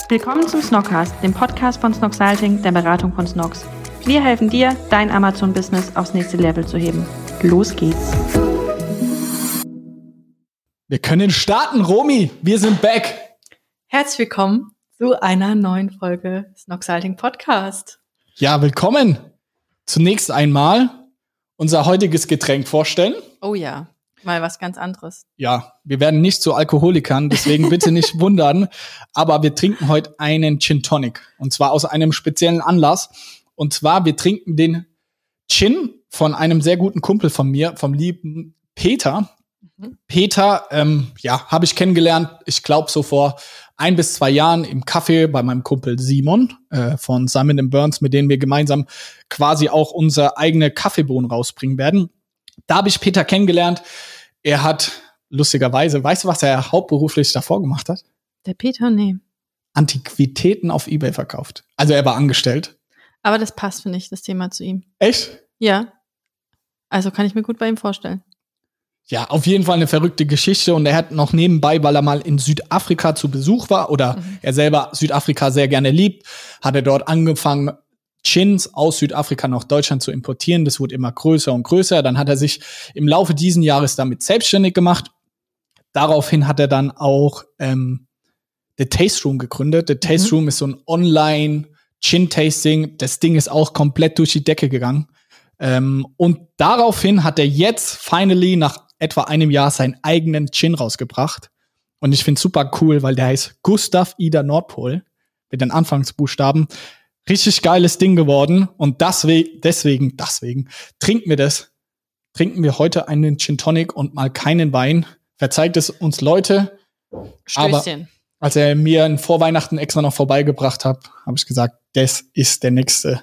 Willkommen zum Snockcast, dem Podcast von Snoxalting, der Beratung von Snox. Wir helfen dir, dein Amazon-Business aufs nächste Level zu heben. Los geht's! Wir können starten, Romy. Wir sind back. Herzlich willkommen zu einer neuen Folge Snoxalting Podcast. Ja, willkommen. Zunächst einmal unser heutiges Getränk vorstellen. Oh ja, mal was ganz anderes. Ja, wir werden nicht zu Alkoholikern, deswegen bitte nicht wundern. Aber wir trinken heute einen Gin Tonic. Und zwar aus einem speziellen Anlass. Und zwar, wir trinken den Gin von einem sehr guten Kumpel von mir, vom lieben Peter. Peter, habe ich kennengelernt, ich glaube so vor 1 bis 2 Jahren im Café bei meinem Kumpel Simon von Simon & Burns, mit denen wir gemeinsam quasi auch unsere eigene Kaffeebohnen rausbringen werden. Da habe ich Peter kennengelernt. Er hat lustigerweise, weißt du, was er hauptberuflich davor gemacht hat? Der Peter, nee. Antiquitäten auf eBay verkauft. Also er war angestellt. Aber das passt, finde ich, das Thema zu ihm. Echt? Ja. Also kann ich mir gut bei ihm vorstellen. Ja, auf jeden Fall eine verrückte Geschichte. Und er hat noch nebenbei, weil er mal in Südafrika zu Besuch war oder er selber Südafrika sehr gerne liebt, hat er dort angefangen, Gins aus Südafrika nach Deutschland zu importieren. Das wurde immer größer und größer. Dann hat er sich im Laufe diesen Jahres damit selbstständig gemacht. Daraufhin hat er dann auch The Taste Room gegründet. The Taste Room ist so ein Online-Gin-Tasting. Das Ding ist auch komplett durch die Decke gegangen. Und daraufhin hat er jetzt finally nach etwa einem Jahr seinen eigenen Gin rausgebracht. Und ich finde es super cool, weil der heißt Gustav Ida Nordpol mit den Anfangsbuchstaben. Richtig geiles Ding geworden. Und deswegen trinken wir heute einen Gin Tonic und mal keinen Wein. Verzeiht es uns, Leute. Stößchen. Aber als er mir vor Weihnachten extra noch vorbeigebracht hat, habe ich gesagt, das ist der nächstes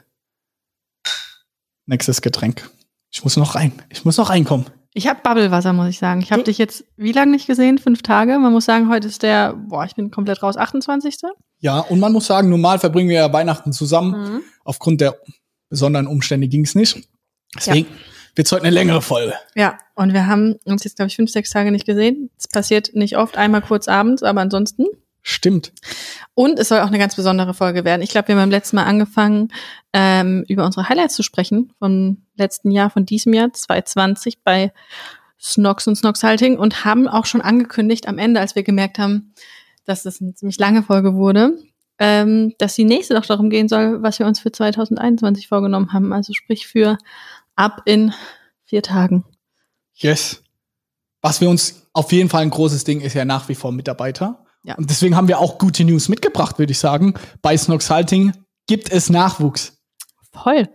Getränk. Ich muss noch reinkommen. Ich habe Bubblewasser, muss ich sagen. Ich habe dich jetzt wie lange nicht gesehen? 5 Tage. Man muss sagen, heute ist ich bin komplett raus, 28. Ja, und man muss sagen, normal verbringen wir ja Weihnachten zusammen. Aufgrund der besonderen Umstände ging es nicht. Deswegen wird es heute eine längere Folge. Ja, und wir haben uns jetzt, glaube ich, 5, 6 Tage nicht gesehen. Es passiert nicht oft, einmal kurz abends, aber ansonsten. Stimmt. Und es soll auch eine ganz besondere Folge werden. Ich glaube, wir haben beim letzten Mal angefangen, über unsere Highlights zu sprechen vom letzten Jahr, von diesem Jahr 2020 bei Snox und Snoxalting und haben auch schon angekündigt am Ende, als wir gemerkt haben, dass das eine ziemlich lange Folge wurde, dass die nächste doch darum gehen soll, was wir uns für 2021 vorgenommen haben. Also sprich für ab in 4 Tagen. Yes. Was wir uns auf jeden Fall ein großes Ding ist ja nach wie vor Mitarbeiter. Ja. Und deswegen haben wir auch gute News mitgebracht, würde ich sagen. Bei Snoxalting gibt es Nachwuchs. Voll.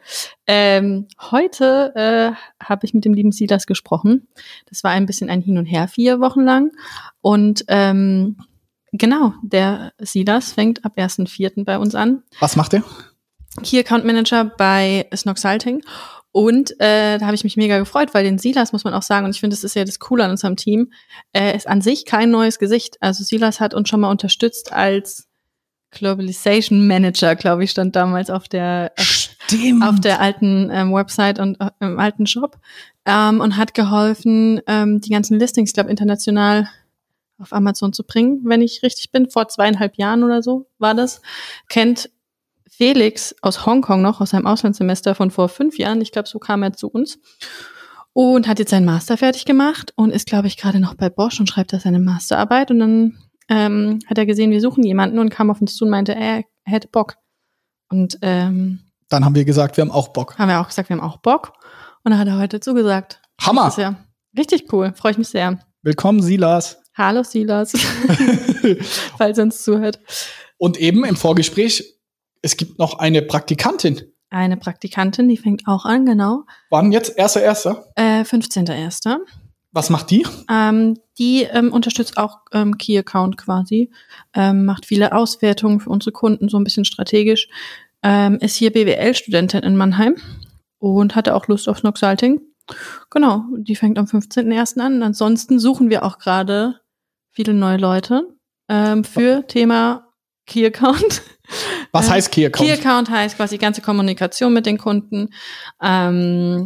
Heute habe ich mit dem lieben Silas gesprochen. Das war ein bisschen ein Hin und Her 4 Wochen lang. Und genau, der Silas fängt ab 1.4. bei uns an. Was macht er? Key Account Manager bei Snoxalting. Und da habe ich mich mega gefreut, weil den Silas, muss man auch sagen, und ich finde, das ist ja das Coole an unserem Team, ist an sich kein neues Gesicht. Also Silas hat uns schon mal unterstützt als Globalization Manager, glaube ich, stand damals auf der alten Website und im alten Shop und hat geholfen, die ganzen Listings, ich glaube, international auf Amazon zu bringen, wenn ich richtig bin. Vor 2,5 Jahren oder so war das. Kennt Felix aus Hongkong noch, aus seinem Auslandssemester von vor 5 Jahren. Ich glaube, so kam er zu uns. Und hat jetzt seinen Master fertig gemacht und ist, glaube ich, gerade noch bei Bosch und schreibt da seine Masterarbeit. Und dann hat er gesehen, wir suchen jemanden und kam auf uns zu und meinte, er hätte Bock. Und dann haben wir gesagt, wir haben auch Bock. Haben wir auch gesagt, wir haben auch Bock. Und dann hat er heute zugesagt. Hammer! Das ist ja richtig cool. Freue ich mich sehr. Willkommen, Silas. Hallo, Silas. Falls er uns zuhört. Und eben im Vorgespräch, es gibt noch eine Praktikantin. Eine Praktikantin, die fängt auch an, genau. Wann jetzt? 1.1.? 15.1. Was macht die? Die unterstützt auch Key Account quasi, macht viele Auswertungen für unsere Kunden, so ein bisschen strategisch, ist hier BWL-Studentin in Mannheim und hatte auch Lust auf Snoxalting. Genau, die fängt am 15.1. an. Ansonsten suchen wir auch gerade viele neue Leute für Thema Key Account. Was heißt Key Account? Key Account heißt quasi die ganze Kommunikation mit den Kunden,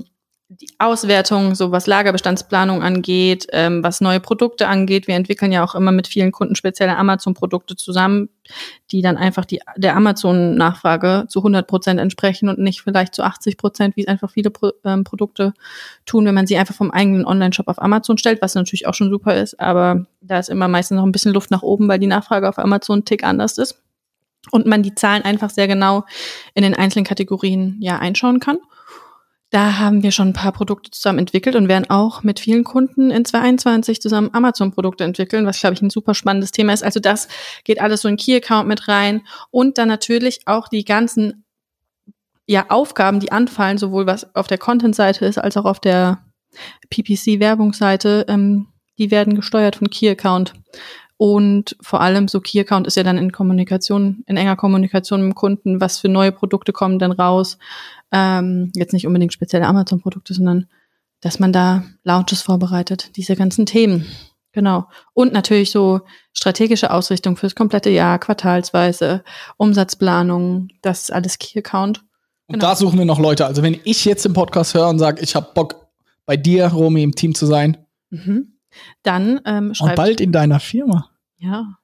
die Auswertung, so was Lagerbestandsplanung angeht, was neue Produkte angeht. Wir entwickeln ja auch immer mit vielen Kunden spezielle Amazon-Produkte zusammen, die dann einfach der Amazon-Nachfrage zu 100% entsprechen und nicht vielleicht zu 80%, wie es einfach viele Produkte tun, wenn man sie einfach vom eigenen Online-Shop auf Amazon stellt, was natürlich auch schon super ist, aber da ist immer meistens noch ein bisschen Luft nach oben, weil die Nachfrage auf Amazon einen Tick anders ist und man die Zahlen einfach sehr genau in den einzelnen Kategorien ja einschauen kann. Da haben wir schon ein paar Produkte zusammen entwickelt und werden auch mit vielen Kunden in 2021 zusammen Amazon-Produkte entwickeln, was, glaube ich, ein super spannendes Thema ist. Also das geht alles so in Key-Account mit rein und dann natürlich auch die ganzen Aufgaben, die anfallen, sowohl was auf der Content-Seite ist, als auch auf der PPC-Werbungsseite, die werden gesteuert von Key-Account. Und vor allem so Key-Account ist ja dann in enger Kommunikation mit dem Kunden, was für neue Produkte kommen dann raus. Jetzt nicht unbedingt spezielle Amazon-Produkte, sondern dass man da Launches vorbereitet, diese ganzen Themen. Genau. Und natürlich so strategische Ausrichtung fürs komplette Jahr, quartalsweise, Umsatzplanung, das ist alles Key-Account. Und da suchen wir noch Leute. Also wenn ich jetzt im Podcast höre und sage, ich habe Bock, bei dir, Romy, im Team zu sein, dann schreibt. Und bald in deiner Firma. Ja.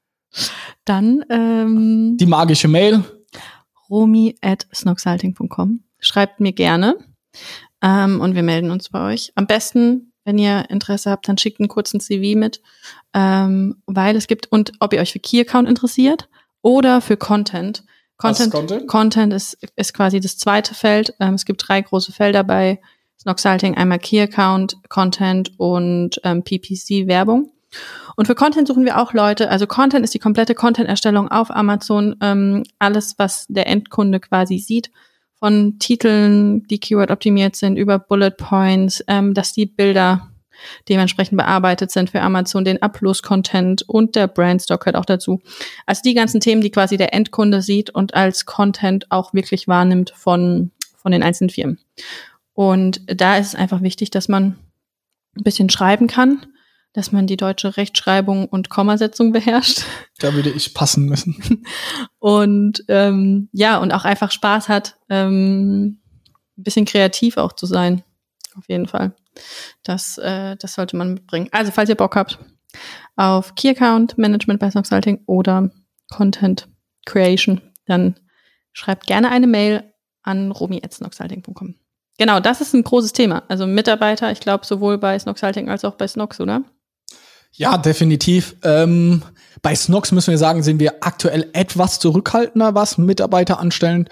Dann die magische Mail. romy@snoxalting.com. Schreibt mir gerne. Und wir melden uns bei euch. Am besten, wenn ihr Interesse habt, dann schickt einen kurzen CV mit. Weil es gibt, und ob ihr euch für Key Account interessiert oder für Content. Content ist quasi das zweite Feld. Es gibt 3 große Felder bei Snoxalting, einmal Key Account, Content und PPC-Werbung. Und für Content suchen wir auch Leute. Also Content ist die komplette Content-Erstellung auf Amazon. Alles, was der Endkunde quasi sieht, von Titeln, die Keyword-optimiert sind, über Bullet Points, dass die Bilder dementsprechend bearbeitet sind für Amazon, den Upload-Content und der Brandstock gehört auch dazu. Also die ganzen Themen, die quasi der Endkunde sieht und als Content auch wirklich wahrnimmt von den einzelnen Firmen. Und da ist es einfach wichtig, dass man ein bisschen schreiben kann, dass man die deutsche Rechtschreibung und Kommasetzung beherrscht. Da würde ich passen müssen. Und und auch einfach Spaß hat, ein bisschen kreativ auch zu sein. Auf jeden Fall. Das sollte man mitbringen. Also, falls ihr Bock habt auf Key Account Management bei Snoxalting oder Content Creation, dann schreibt gerne eine Mail an romy@snoxalting.com. Genau, das ist ein großes Thema. Also Mitarbeiter, ich glaube, sowohl bei Snoxalting als auch bei Snox, oder? Ja, definitiv. Bei Snox müssen wir sagen, sind wir aktuell etwas zurückhaltender, was Mitarbeiter anstellen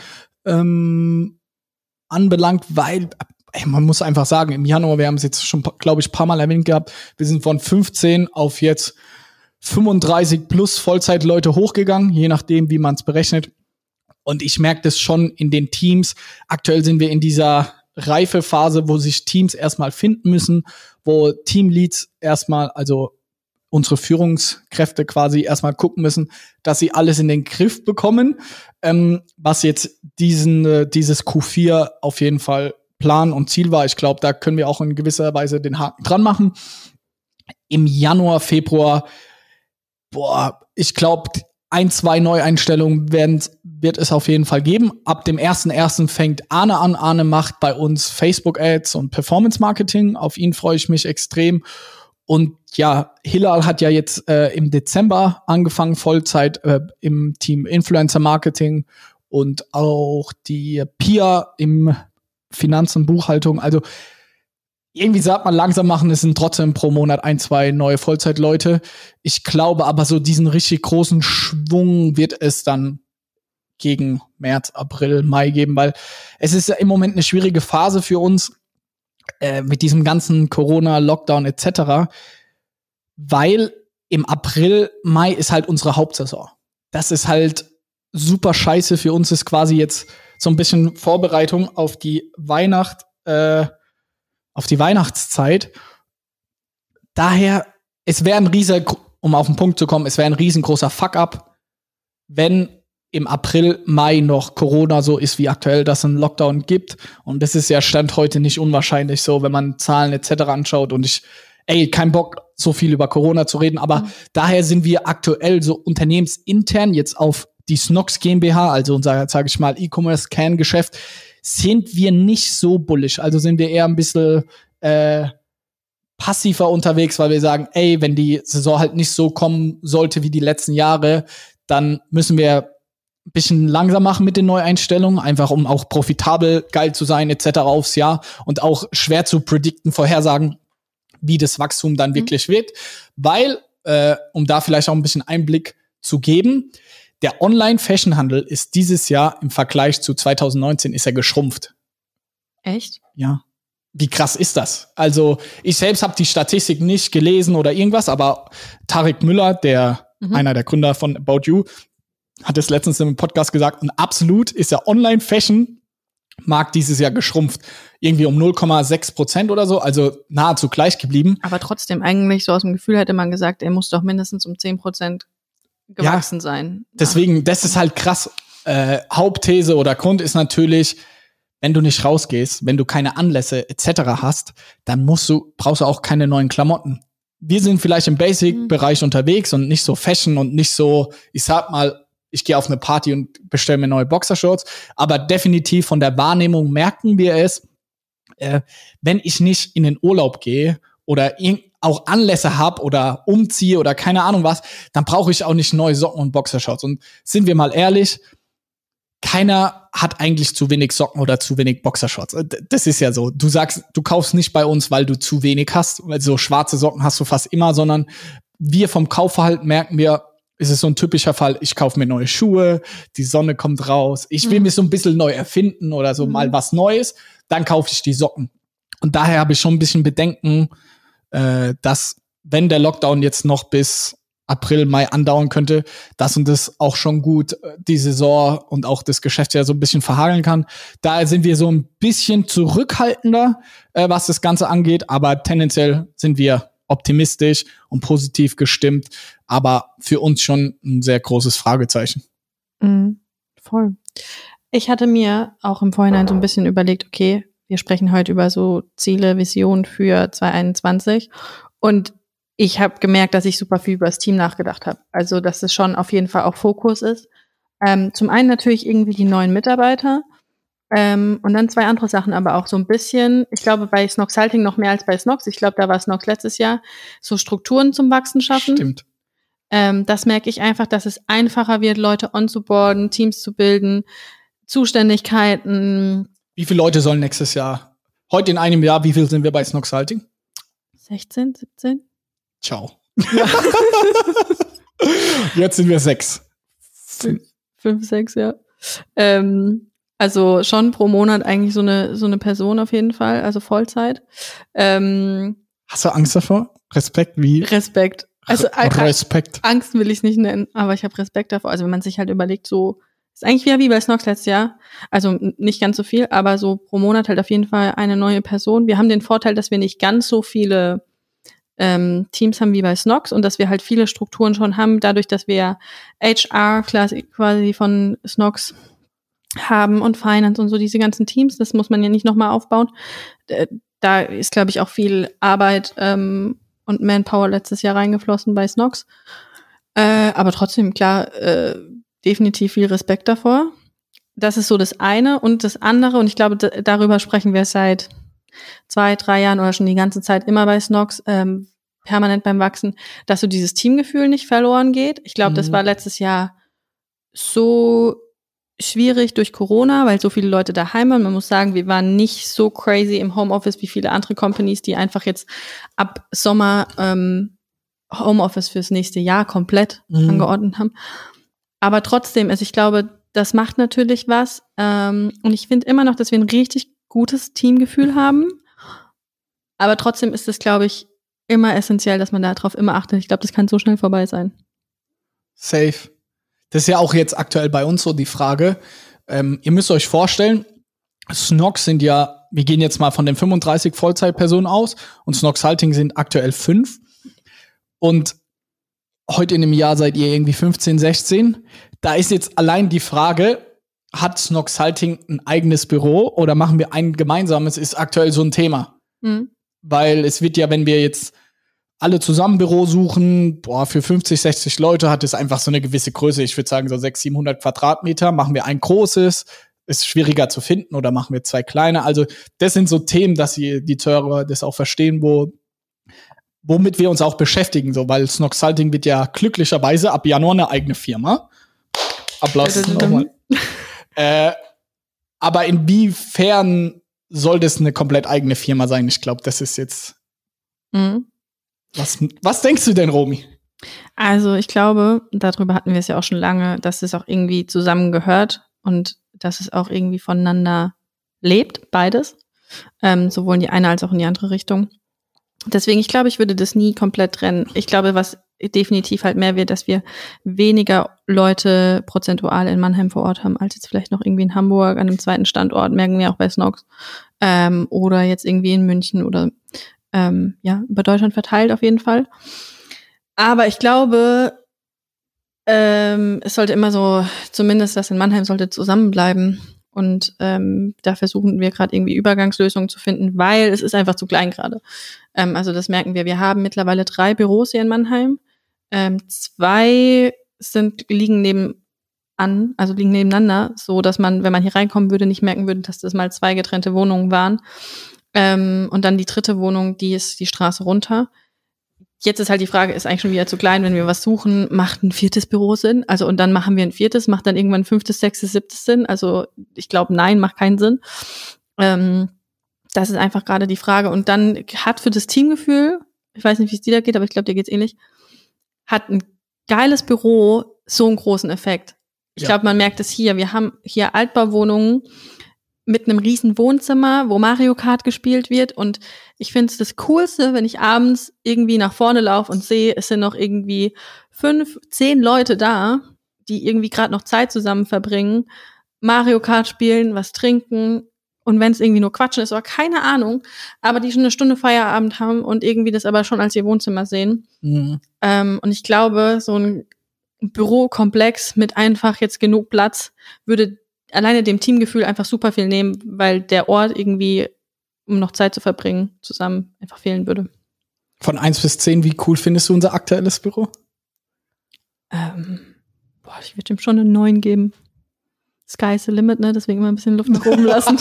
anbelangt, weil man muss einfach sagen, im Januar, wir haben es jetzt schon, glaube ich, ein paar Mal erwähnt gehabt, wir sind von 15 auf jetzt 35 plus Vollzeitleute hochgegangen, je nachdem, wie man es berechnet. Und ich merke das schon in den Teams. Aktuell sind wir in dieser Reifephase, wo sich Teams erstmal finden müssen, wo Teamleads erstmal, also unsere Führungskräfte quasi erstmal gucken müssen, dass sie alles in den Griff bekommen, was jetzt dieses Q4 auf jeden Fall Plan und Ziel war. Ich glaube, da können wir auch in gewisser Weise den Haken dran machen. Im Januar, Februar, ich glaube, 1-2 Neueinstellungen wird es auf jeden Fall geben. Ab dem 1.1. fängt Arne an. Arne macht bei uns Facebook-Ads und Performance-Marketing. Auf ihn freue ich mich extrem. Und ja, Hilal hat ja jetzt im Dezember angefangen, Vollzeit im Team Influencer-Marketing und auch die Pia im Finanz- und Buchhaltung. Also irgendwie sagt man, langsam machen, es sind trotzdem pro Monat 1-2 neue Vollzeitleute. Ich glaube aber, so diesen richtig großen Schwung wird es dann gegen März, April, Mai geben, weil es ist ja im Moment eine schwierige Phase für uns mit diesem ganzen Corona, Lockdown etc., weil im April, Mai ist halt unsere Hauptsaison. Das ist halt super scheiße für uns, ist quasi jetzt so ein bisschen Vorbereitung auf die Weihnachtszeit. Daher, es wäre um auf den Punkt zu kommen, es wäre ein riesengroßer Fuck-up, wenn im April, Mai noch Corona so ist wie aktuell, dass es einen Lockdown gibt. Und das ist ja Stand heute nicht unwahrscheinlich so, wenn man Zahlen etc. anschaut. Und kein Bock, so viel über Corona zu reden. Aber daher sind wir aktuell so unternehmensintern jetzt auf die Snox GmbH, also unser, sage ich mal, E-Commerce-Kerngeschäft, sind wir nicht so bullish. Also sind wir eher ein bisschen passiver unterwegs, weil wir sagen, ey, wenn die Saison halt nicht so kommen sollte wie die letzten Jahre, dann müssen wir ein bisschen langsam machen mit den Neueinstellungen, einfach um auch profitabel, geil zu sein etc. aufs Jahr und auch schwer zu predikten, vorhersagen, wie das Wachstum dann wirklich wird. Weil, um da vielleicht auch ein bisschen Einblick zu geben, der Online-Fashion-Handel ist dieses Jahr im Vergleich zu 2019 ist er geschrumpft. Echt? Ja. Wie krass ist das? Also ich selbst habe die Statistik nicht gelesen oder irgendwas, aber Tarek Müller, einer der Gründer von About You, hat es letztens im Podcast gesagt, und absolut ist der Online-Fashion-Markt dieses Jahr geschrumpft. Irgendwie um 0,6% oder so, also nahezu gleich geblieben. Aber trotzdem, eigentlich so aus dem Gefühl hätte man gesagt, er muss doch mindestens um 10% gewachsen sein. Deswegen, das ist halt krass. Hauptthese oder Grund ist natürlich, wenn du nicht rausgehst, wenn du keine Anlässe etc. hast, dann brauchst du auch keine neuen Klamotten. Wir sind vielleicht im Basic-Bereich unterwegs und nicht so Fashion und nicht so, ich sag mal, ich gehe auf eine Party und bestelle mir neue Boxershorts, aber definitiv von der Wahrnehmung merken wir es, wenn ich nicht in den Urlaub gehe oder auch Anlässe habe oder umziehe oder keine Ahnung was, dann brauche ich auch nicht neue Socken und Boxershorts. Und sind wir mal ehrlich, keiner hat eigentlich zu wenig Socken oder zu wenig Boxershorts. Das ist ja so. Du sagst, du kaufst nicht bei uns, weil du zu wenig hast, weil so schwarze Socken hast du fast immer, sondern wir vom Kaufverhalten merken wir, ist es so ein typischer Fall, ich kaufe mir neue Schuhe, die Sonne kommt raus, ich will mich so ein bisschen neu erfinden oder so mal was Neues, dann kaufe ich die Socken. Und daher habe ich schon ein bisschen Bedenken, dass, wenn der Lockdown jetzt noch bis April, Mai andauern könnte, dass uns das auch schon gut die Saison und auch das Geschäftsjahr so ein bisschen verhageln kann. Daher sind wir so ein bisschen zurückhaltender, was das Ganze angeht, aber tendenziell sind wir optimistisch und positiv gestimmt, aber für uns schon ein sehr großes Fragezeichen. Voll. Ich hatte mir auch im Vorhinein so ein bisschen überlegt, okay, wir sprechen heute über so Ziele, Visionen für 2021 und ich habe gemerkt, dass ich super viel über das Team nachgedacht habe. Also, dass es schon auf jeden Fall auch Fokus ist. Zum einen natürlich irgendwie die neuen Mitarbeiter und dann zwei andere Sachen, aber auch so ein bisschen, ich glaube bei Snoxalting noch mehr als bei Snox. Ich glaube, da war Snox letztes Jahr, so Strukturen zum Wachsen schaffen. Stimmt. Das merke ich einfach, dass es einfacher wird, Leute onzuboarden, Teams zu bilden, Zuständigkeiten. Wie viele Leute sollen nächstes Jahr, heute in einem Jahr, wie viel sind wir bei Snoxalting? 16, 17? Ciao. Ja. Jetzt sind wir 6. 5, 6, ja. Also schon pro Monat eigentlich so eine Person auf jeden Fall, also Vollzeit. Hast du Angst davor? Respekt, wie? Respekt. Also Respekt. Angst will ich es nicht nennen, aber ich habe Respekt davor. Also wenn man sich halt überlegt, so ist eigentlich wieder wie bei Snox letztes Jahr. Also nicht ganz so viel, aber so pro Monat halt auf jeden Fall eine neue Person. Wir haben den Vorteil, dass wir nicht ganz so viele Teams haben wie bei Snox und dass wir halt viele Strukturen schon haben, dadurch, dass wir HR quasi von Snox haben und Finance und so diese ganzen Teams, das muss man ja nicht nochmal aufbauen. Da ist, glaube ich, auch viel Arbeit und Manpower letztes Jahr reingeflossen bei Snox. Aber trotzdem, klar, definitiv viel Respekt davor. Das ist so das eine. Und das andere, und ich glaube, darüber sprechen wir seit 2, 3 Jahren oder schon die ganze Zeit immer bei Snox, permanent beim Wachsen, dass so dieses Teamgefühl nicht verloren geht. Ich glaube, das war letztes Jahr so schwierig durch Corona, weil so viele Leute daheim waren. Man muss sagen, wir waren nicht so crazy im Homeoffice wie viele andere Companies, die einfach jetzt ab Sommer Homeoffice fürs nächste Jahr komplett angeordnet haben. Aber trotzdem, also ich glaube, das macht natürlich was. Und ich finde immer noch, dass wir ein richtig gutes Teamgefühl haben. Aber trotzdem ist es, glaube ich, immer essentiell, dass man darauf immer achtet. Ich glaube, das kann so schnell vorbei sein. Safe. Das ist ja auch jetzt aktuell bei uns so die Frage. Ihr müsst euch vorstellen, Snox sind ja, wir gehen jetzt mal von den 35 Vollzeitpersonen aus und Snoxalting sind aktuell 5. Und heute in dem Jahr seid ihr irgendwie 15, 16. Da ist jetzt allein die Frage, hat Snoxalting ein eigenes Büro oder machen wir ein gemeinsames, ist aktuell so ein Thema. Weil es wird ja, wenn wir jetzt alle zusammen Büro suchen, für 50, 60 Leute hat es einfach so eine gewisse Größe. Ich würde sagen so 600, 700 Quadratmeter. Machen wir ein großes, ist schwieriger zu finden oder machen wir 2 kleine. Also das sind so Themen, dass die Zuhörer das auch verstehen, womit wir uns auch beschäftigen, so, weil Snox Salting wird ja glücklicherweise ab Januar eine eigene Firma. Applaus nochmal. Aber inwiefern soll das eine komplett eigene Firma sein? Ich glaube, das ist jetzt. Was denkst du denn, Romy? Also ich glaube, darüber hatten wir es ja auch schon lange, dass es auch irgendwie zusammengehört und dass es auch irgendwie voneinander lebt, beides. Sowohl in die eine als auch in die andere Richtung. Deswegen, ich glaube, ich würde das nie komplett trennen. Ich glaube, was definitiv halt mehr wird, dass wir weniger Leute prozentual in Mannheim vor Ort haben, als jetzt vielleicht noch irgendwie in Hamburg an einem zweiten Standort, merken wir auch bei Snox. Oder jetzt irgendwie in München oder über Deutschland verteilt auf jeden Fall. Aber ich glaube, es sollte immer so, zumindest das in Mannheim sollte zusammenbleiben. Und da versuchen wir gerade irgendwie Übergangslösungen zu finden, weil es ist einfach zu klein gerade. Also das merken wir. Wir haben mittlerweile 3 Büros hier in Mannheim. 2 liegen nebeneinander, so dass man, wenn man hier reinkommen würde, nicht merken würde, dass das mal 2 getrennte Wohnungen waren. Und dann die 3. Wohnung, die ist die Straße runter. Jetzt ist halt die Frage, ist eigentlich schon wieder zu klein, wenn wir was suchen, macht ein 4. Büro Sinn? Also, und dann machen wir ein 4., macht dann irgendwann ein 5., 6., 7. Sinn? Also, ich glaube, nein, macht keinen Sinn. Das ist einfach gerade die Frage. Und dann hat für das Teamgefühl, ich weiß nicht, wie es dir da geht, aber ich glaube, dir geht's ähnlich, hat ein geiles Büro so einen großen Effekt. Ich glaube, man merkt es hier. Wir haben hier Altbauwohnungen mit einem riesen Wohnzimmer, wo Mario Kart gespielt wird. Und ich finde es das Coolste, wenn ich abends irgendwie nach vorne laufe und sehe, es sind noch irgendwie 5, 10 Leute da, die irgendwie gerade noch Zeit zusammen verbringen, Mario Kart spielen, was trinken. Und wenn es irgendwie nur Quatschen ist oder keine Ahnung, aber die schon eine Stunde Feierabend haben und irgendwie das aber schon als ihr Wohnzimmer sehen. Und ich glaube, so ein Bürokomplex mit einfach jetzt genug Platz würde alleine dem Teamgefühl einfach super viel nehmen, weil der Ort irgendwie, um noch Zeit zu verbringen, zusammen einfach fehlen würde. Von 1 bis 10, wie cool findest du unser aktuelles Büro? Ich würde ihm schon eine 9 geben. Sky's the limit, ne? Deswegen immer ein bisschen Luft nach oben lassen.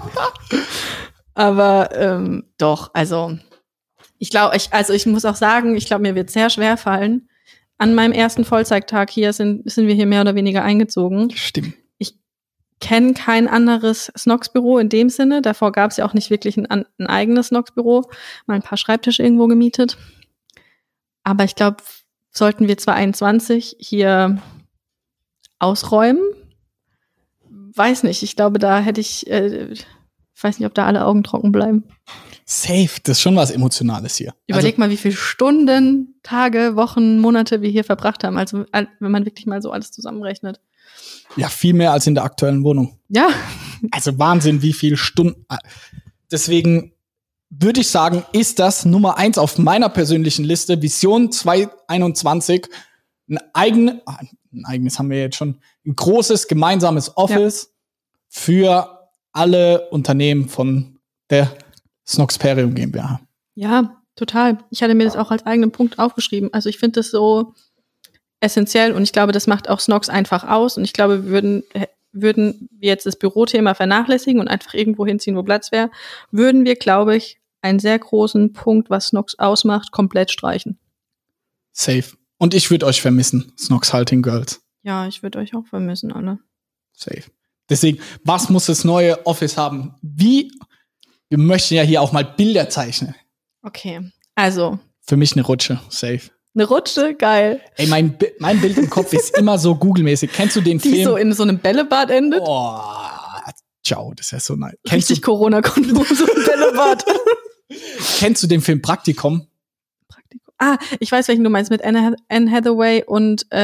Aber doch, also ich glaube, ich muss auch sagen, ich glaube, mir wird sehr schwer fallen. An meinem ersten Vollzeittag hier sind wir hier mehr oder weniger eingezogen. Stimmt. Kenne kein anderes Snox-Büro in dem Sinne. Davor gab es ja auch nicht wirklich ein eigenes Snox-Büro. Mal ein paar Schreibtische irgendwo gemietet. Aber ich glaube, sollten wir 2021 hier ausräumen, weiß nicht. Ich glaube, da hätte ich weiß nicht, ob da alle Augen trocken bleiben. Safe, das ist schon was Emotionales hier. Überleg mal, wie viele Stunden, Tage, Wochen, Monate wir hier verbracht haben. Also wenn man wirklich mal so alles zusammenrechnet. Ja, viel mehr als in der aktuellen Wohnung. Ja. Also Wahnsinn, wie viele Stunden. Deswegen würde ich sagen, ist das Nummer 1 auf meiner persönlichen Liste, Vision 2021, ein eigenes haben wir jetzt schon, ein großes gemeinsames Office für alle Unternehmen von der Snoxperium GmbH. Ja, total. Ich hatte mir das auch als eigenen Punkt aufgeschrieben. Also ich finde das so essentiell und ich glaube, das macht auch Snox einfach aus und ich glaube, würden wir jetzt das Bürothema vernachlässigen und einfach irgendwo hinziehen, wo Platz wäre, würden wir, glaube ich, einen sehr großen Punkt, was Snox ausmacht, komplett streichen. Safe. Und ich würde euch vermissen, Snox Halting Girls. Ja, ich würde euch auch vermissen, alle. Safe. Deswegen, was muss das neue Office haben? Wir möchten ja hier auch mal Bilder zeichnen. Okay, also. Für mich eine Rutsche, safe. Eine Rutsche, geil. Ey, mein Bild im Kopf ist immer so Google-mäßig. Kennst du den Film? Die so in so einem Bällebad endet? Oh, ciao, das ist ja so nice. Richtig Corona-Kondom, so ein Bällebad. Kennst du den Film Praktikum? Ich weiß, welchen du meinst, mit Anne Hathaway und, ist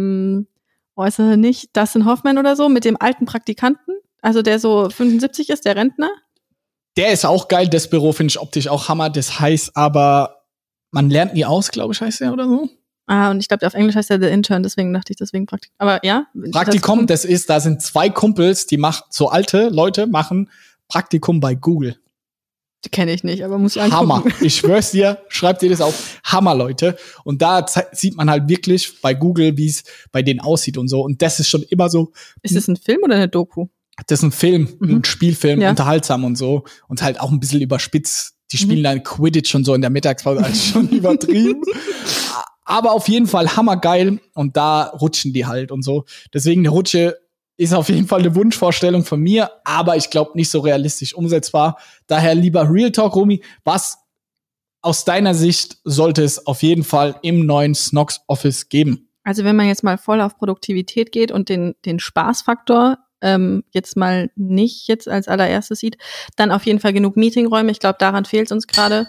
das nicht Dustin Hoffman oder so, mit dem alten Praktikanten? Also der so 75 ist, der Rentner? Der ist auch geil, das Büro finde ich optisch auch Hammer. Das heißt aber, man lernt nie aus, glaube ich, heißt der oder so. Und ich glaube, auf Englisch heißt der The Intern, deswegen dachte ich, Praktikum. Aber ja. Praktikum, da sind 2 Kumpels, so alte Leute machen Praktikum bei Google. Die kenne ich nicht, aber muss ich angucken. Hammer. Ich schwör's dir, schreibt dir das auf. Hammer, Leute. Und da sieht man halt wirklich bei Google, wie es bei denen aussieht und so. Und das ist schon immer so. Ist das ein Film oder eine Doku? Das ist ein Film, ein Spielfilm, Ja. unterhaltsam und so. Und halt auch ein bisschen überspitzt. Die spielen dann Quidditch und so in der Mittagspause, also schon übertrieben. Aber auf jeden Fall hammergeil. Und da rutschen die halt und so. Deswegen eine Rutsche ist auf jeden Fall eine Wunschvorstellung von mir, aber ich glaube nicht so realistisch umsetzbar. Daher lieber Real Talk, Romy, was aus deiner Sicht sollte es auf jeden Fall im neuen Snox Office geben? Also wenn man jetzt mal voll auf Produktivität geht und den Spaßfaktor jetzt mal nicht jetzt als allererstes sieht, dann auf jeden Fall genug Meetingräume. Ich glaube, daran fehlt es uns gerade.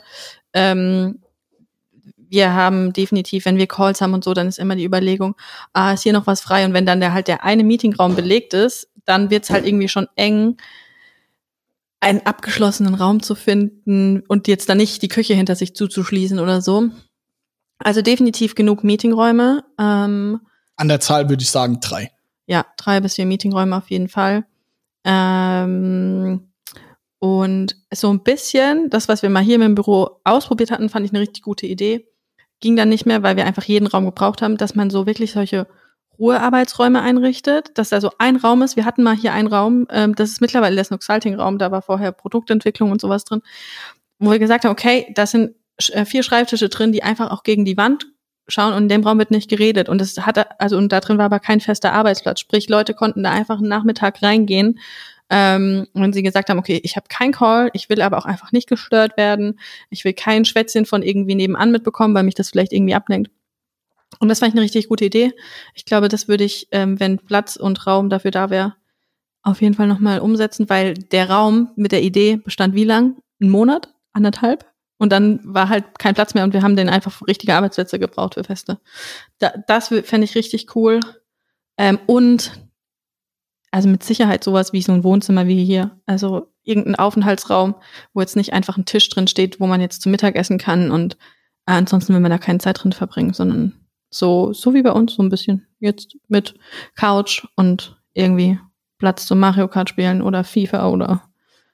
Wir haben definitiv, wenn wir Calls haben und so, dann ist immer die Überlegung, ist hier noch was frei? Und wenn dann der eine Meetingraum belegt ist, dann wird es halt irgendwie schon eng, einen abgeschlossenen Raum zu finden und jetzt dann nicht die Küche hinter sich zuzuschließen oder so. Also definitiv genug Meetingräume. An der Zahl würde ich sagen 3. Ja, 3 bis 4 Meetingräume auf jeden Fall. Und so ein bisschen, das, was wir mal hier im Büro ausprobiert hatten, fand ich eine richtig gute Idee. Ging dann nicht mehr, weil wir einfach jeden Raum gebraucht haben, dass man so wirklich solche Ruhearbeitsräume einrichtet, dass da so ein Raum ist. Wir hatten mal hier einen Raum, das ist mittlerweile der Snoxalting-Raum, da war vorher Produktentwicklung und sowas drin, wo wir gesagt haben, okay, das sind 4 Schreibtische drin, die einfach auch gegen die Wand schauen und in dem Raum wird nicht geredet. Und und da drin war aber kein fester Arbeitsplatz. Sprich, Leute konnten da einfach einen Nachmittag reingehen, wenn sie gesagt haben, okay, ich habe keinen Call, ich will aber auch einfach nicht gestört werden, ich will kein Schwätzchen von irgendwie nebenan mitbekommen, weil mich das vielleicht irgendwie ablenkt. Und das fand ich eine richtig gute Idee. Ich glaube, das würde ich, wenn Platz und Raum dafür da wäre, auf jeden Fall nochmal umsetzen, weil der Raum mit der Idee bestand wie lang? 1 Monat? 1,5? Und dann war halt kein Platz mehr und wir haben den einfach für richtige Arbeitsplätze gebraucht für Feste. Das fände ich richtig cool. Und also mit Sicherheit sowas wie so ein Wohnzimmer wie hier. Also irgendein Aufenthaltsraum, wo jetzt nicht einfach ein Tisch drin steht, wo man jetzt zum Mittag essen kann und ansonsten will man da keine Zeit drin verbringen, sondern so wie bei uns so ein bisschen. Jetzt mit Couch und irgendwie Platz zum Mario Kart spielen oder FIFA oder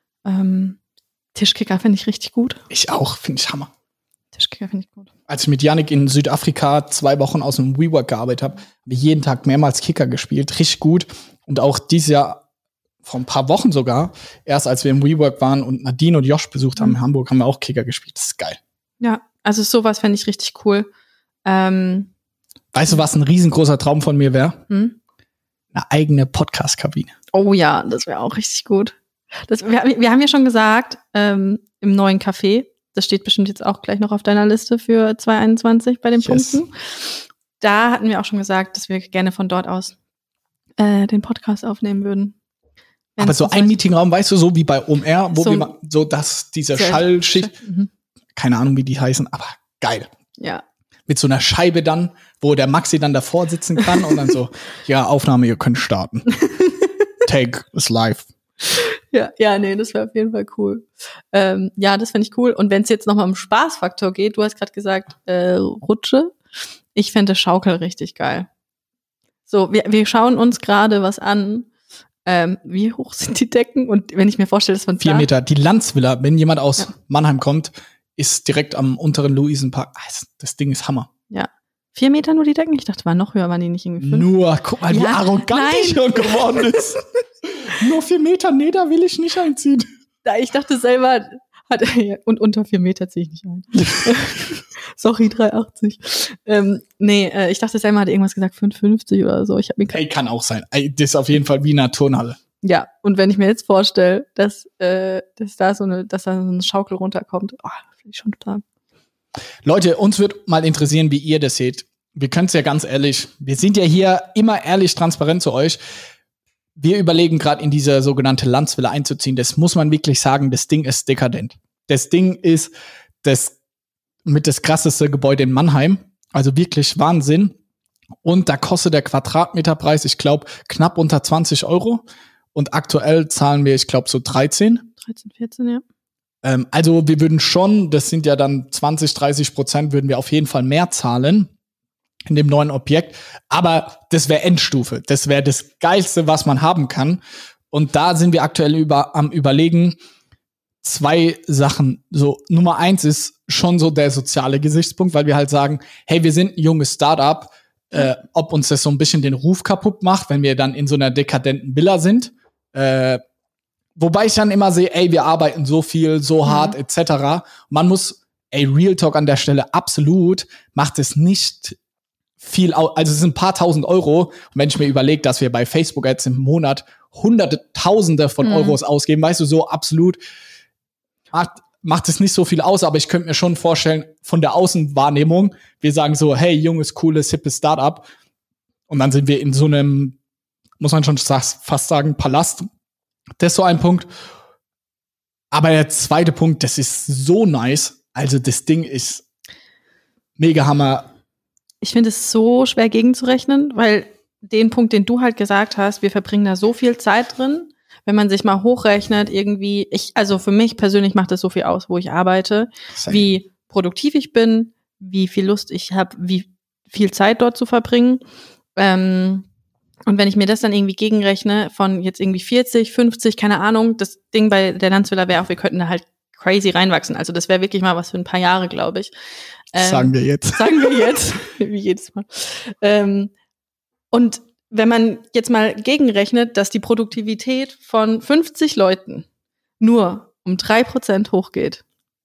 Tischkicker finde ich richtig gut. Ich auch, finde ich Hammer. Tischkicker finde ich gut. Als ich mit Yannick in Südafrika 2 Wochen aus dem WeWork gearbeitet habe, habe ich jeden Tag mehrmals Kicker gespielt. Richtig gut. Und auch dieses Jahr, vor ein paar Wochen sogar, erst als wir im WeWork waren und Nadine und Josh besucht haben in Hamburg, haben wir auch Kicker gespielt. Das ist geil. Ja, also sowas fände ich richtig cool. Weißt du, was ein riesengroßer Traum von mir wäre? Eine eigene Podcast-Kabine. Oh ja, das wäre auch richtig gut. Wir haben ja schon gesagt, im neuen Café, das steht bestimmt jetzt auch gleich noch auf deiner Liste für 2021 bei den Punkten. Da hatten wir auch schon gesagt, dass wir gerne von dort aus den Podcast aufnehmen würden. Aber so ein Meetingraum, weißt du, so wie bei OMR, wo wir so diese Schallschicht, keine Ahnung, wie die heißen, aber geil. Ja. Mit so einer Scheibe dann, wo der Maxi dann davor sitzen kann und dann so, ja, Aufnahme, ihr könnt starten. Take is live. Ja, nee, das wäre auf jeden Fall cool. Ja, das fände ich cool. Und wenn es jetzt nochmal um Spaßfaktor geht, du hast gerade gesagt, Rutsche. Ich fände Schaukel richtig geil. So, wir schauen uns gerade was an. Wie hoch sind die Decken? Und wenn ich mir vorstelle, das von 4 Meter. Die Landsvilla, wenn jemand aus Mannheim kommt, ist direkt am unteren Luisenpark. Das Ding ist Hammer. Ja. 4 Meter nur die Decken? Ich dachte, waren noch höher, waren die nicht irgendwie 5? Nur, guck mal, wie arrogant ich schon geworden ist. Nur 4 Meter, nee, da will ich nicht einziehen. Ich dachte selber, und unter 4 Meter ziehe ich nicht ein. Sorry, 3,80. Ich dachte selber, hat irgendwas gesagt, 5,50 oder so. Kann auch sein. Das ist auf jeden Fall wie eine Turnhalle. Ja, und wenn ich mir jetzt vorstelle, dass da so eine Schaukel runterkommt, finde ich schon total. Leute, uns wird mal interessieren, wie ihr das seht. Wir können es ja ganz ehrlich, wir sind ja hier immer ehrlich, transparent zu euch. Wir überlegen gerade in diese sogenannte Landsvilla einzuziehen. Das muss man wirklich sagen, das Ding ist dekadent. Das Ding ist das krasseste Gebäude in Mannheim. Also wirklich Wahnsinn. Und da kostet der Quadratmeterpreis, ich glaube, knapp unter 20 €. Und aktuell zahlen wir, ich glaube, so 13. 13, 14, ja. Also wir würden schon, das sind ja dann 20-30%, würden wir auf jeden Fall mehr zahlen in dem neuen Objekt. Aber das wäre Endstufe. Das wäre das Geilste, was man haben kann. Und da sind wir aktuell am Überlegen, 2 Sachen. So, Nummer 1 ist schon so der soziale Gesichtspunkt, weil wir halt sagen, hey, wir sind ein junges Startup, ob uns das so ein bisschen den Ruf kaputt macht, wenn wir dann in so einer dekadenten Villa sind. Wobei ich dann immer sehe, ey, wir arbeiten so viel, so hart, etc. Man muss, Real Talk an der Stelle, absolut, macht es nicht viel, also es sind ein paar tausend Euro. Und wenn ich mir überlege, dass wir bei Facebook jetzt im Monat hunderte, tausende von Euros ausgeben, weißt du, so absolut macht es nicht so viel aus, aber ich könnte mir schon vorstellen, von der Außenwahrnehmung, wir sagen so, hey, junges, cooles, hippes Startup. Und dann sind wir in so einem, muss man schon fast sagen, Palast. Das ist so ein Punkt. Aber der zweite Punkt, das ist so nice. Also das Ding ist mega Hammer. Ich finde es so schwer gegenzurechnen, weil den Punkt, den du halt gesagt hast, wir verbringen da so viel Zeit drin. Wenn man sich mal hochrechnet, irgendwie, also für mich persönlich macht das so viel aus, wo ich arbeite, wie produktiv ich bin, wie viel Lust ich habe, wie viel Zeit dort zu verbringen. Und wenn ich mir das dann irgendwie gegenrechne, von jetzt irgendwie 40, 50, keine Ahnung, das Ding bei der Landsvilla wäre auch, wir könnten da halt crazy reinwachsen. Also das wäre wirklich mal was für ein paar Jahre, glaube ich. Sagen wir jetzt. Wie jedes Mal. Und wenn man jetzt mal gegenrechnet, dass die Produktivität von 50 Leuten nur um 3% hochgeht.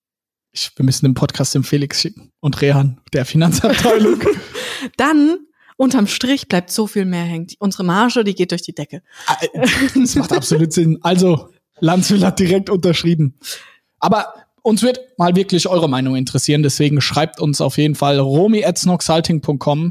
Wir müssen den Podcast dem Felix schicken und Rehan, der Finanzabteilung. Dann unterm Strich bleibt so viel mehr hängen. Unsere Marge, die geht durch die Decke. Das macht absolut Sinn. Also, Landsvilla hat direkt unterschrieben. Aber uns wird mal wirklich eure Meinung interessieren. Deswegen schreibt uns auf jeden Fall romi@snoxhalting.com,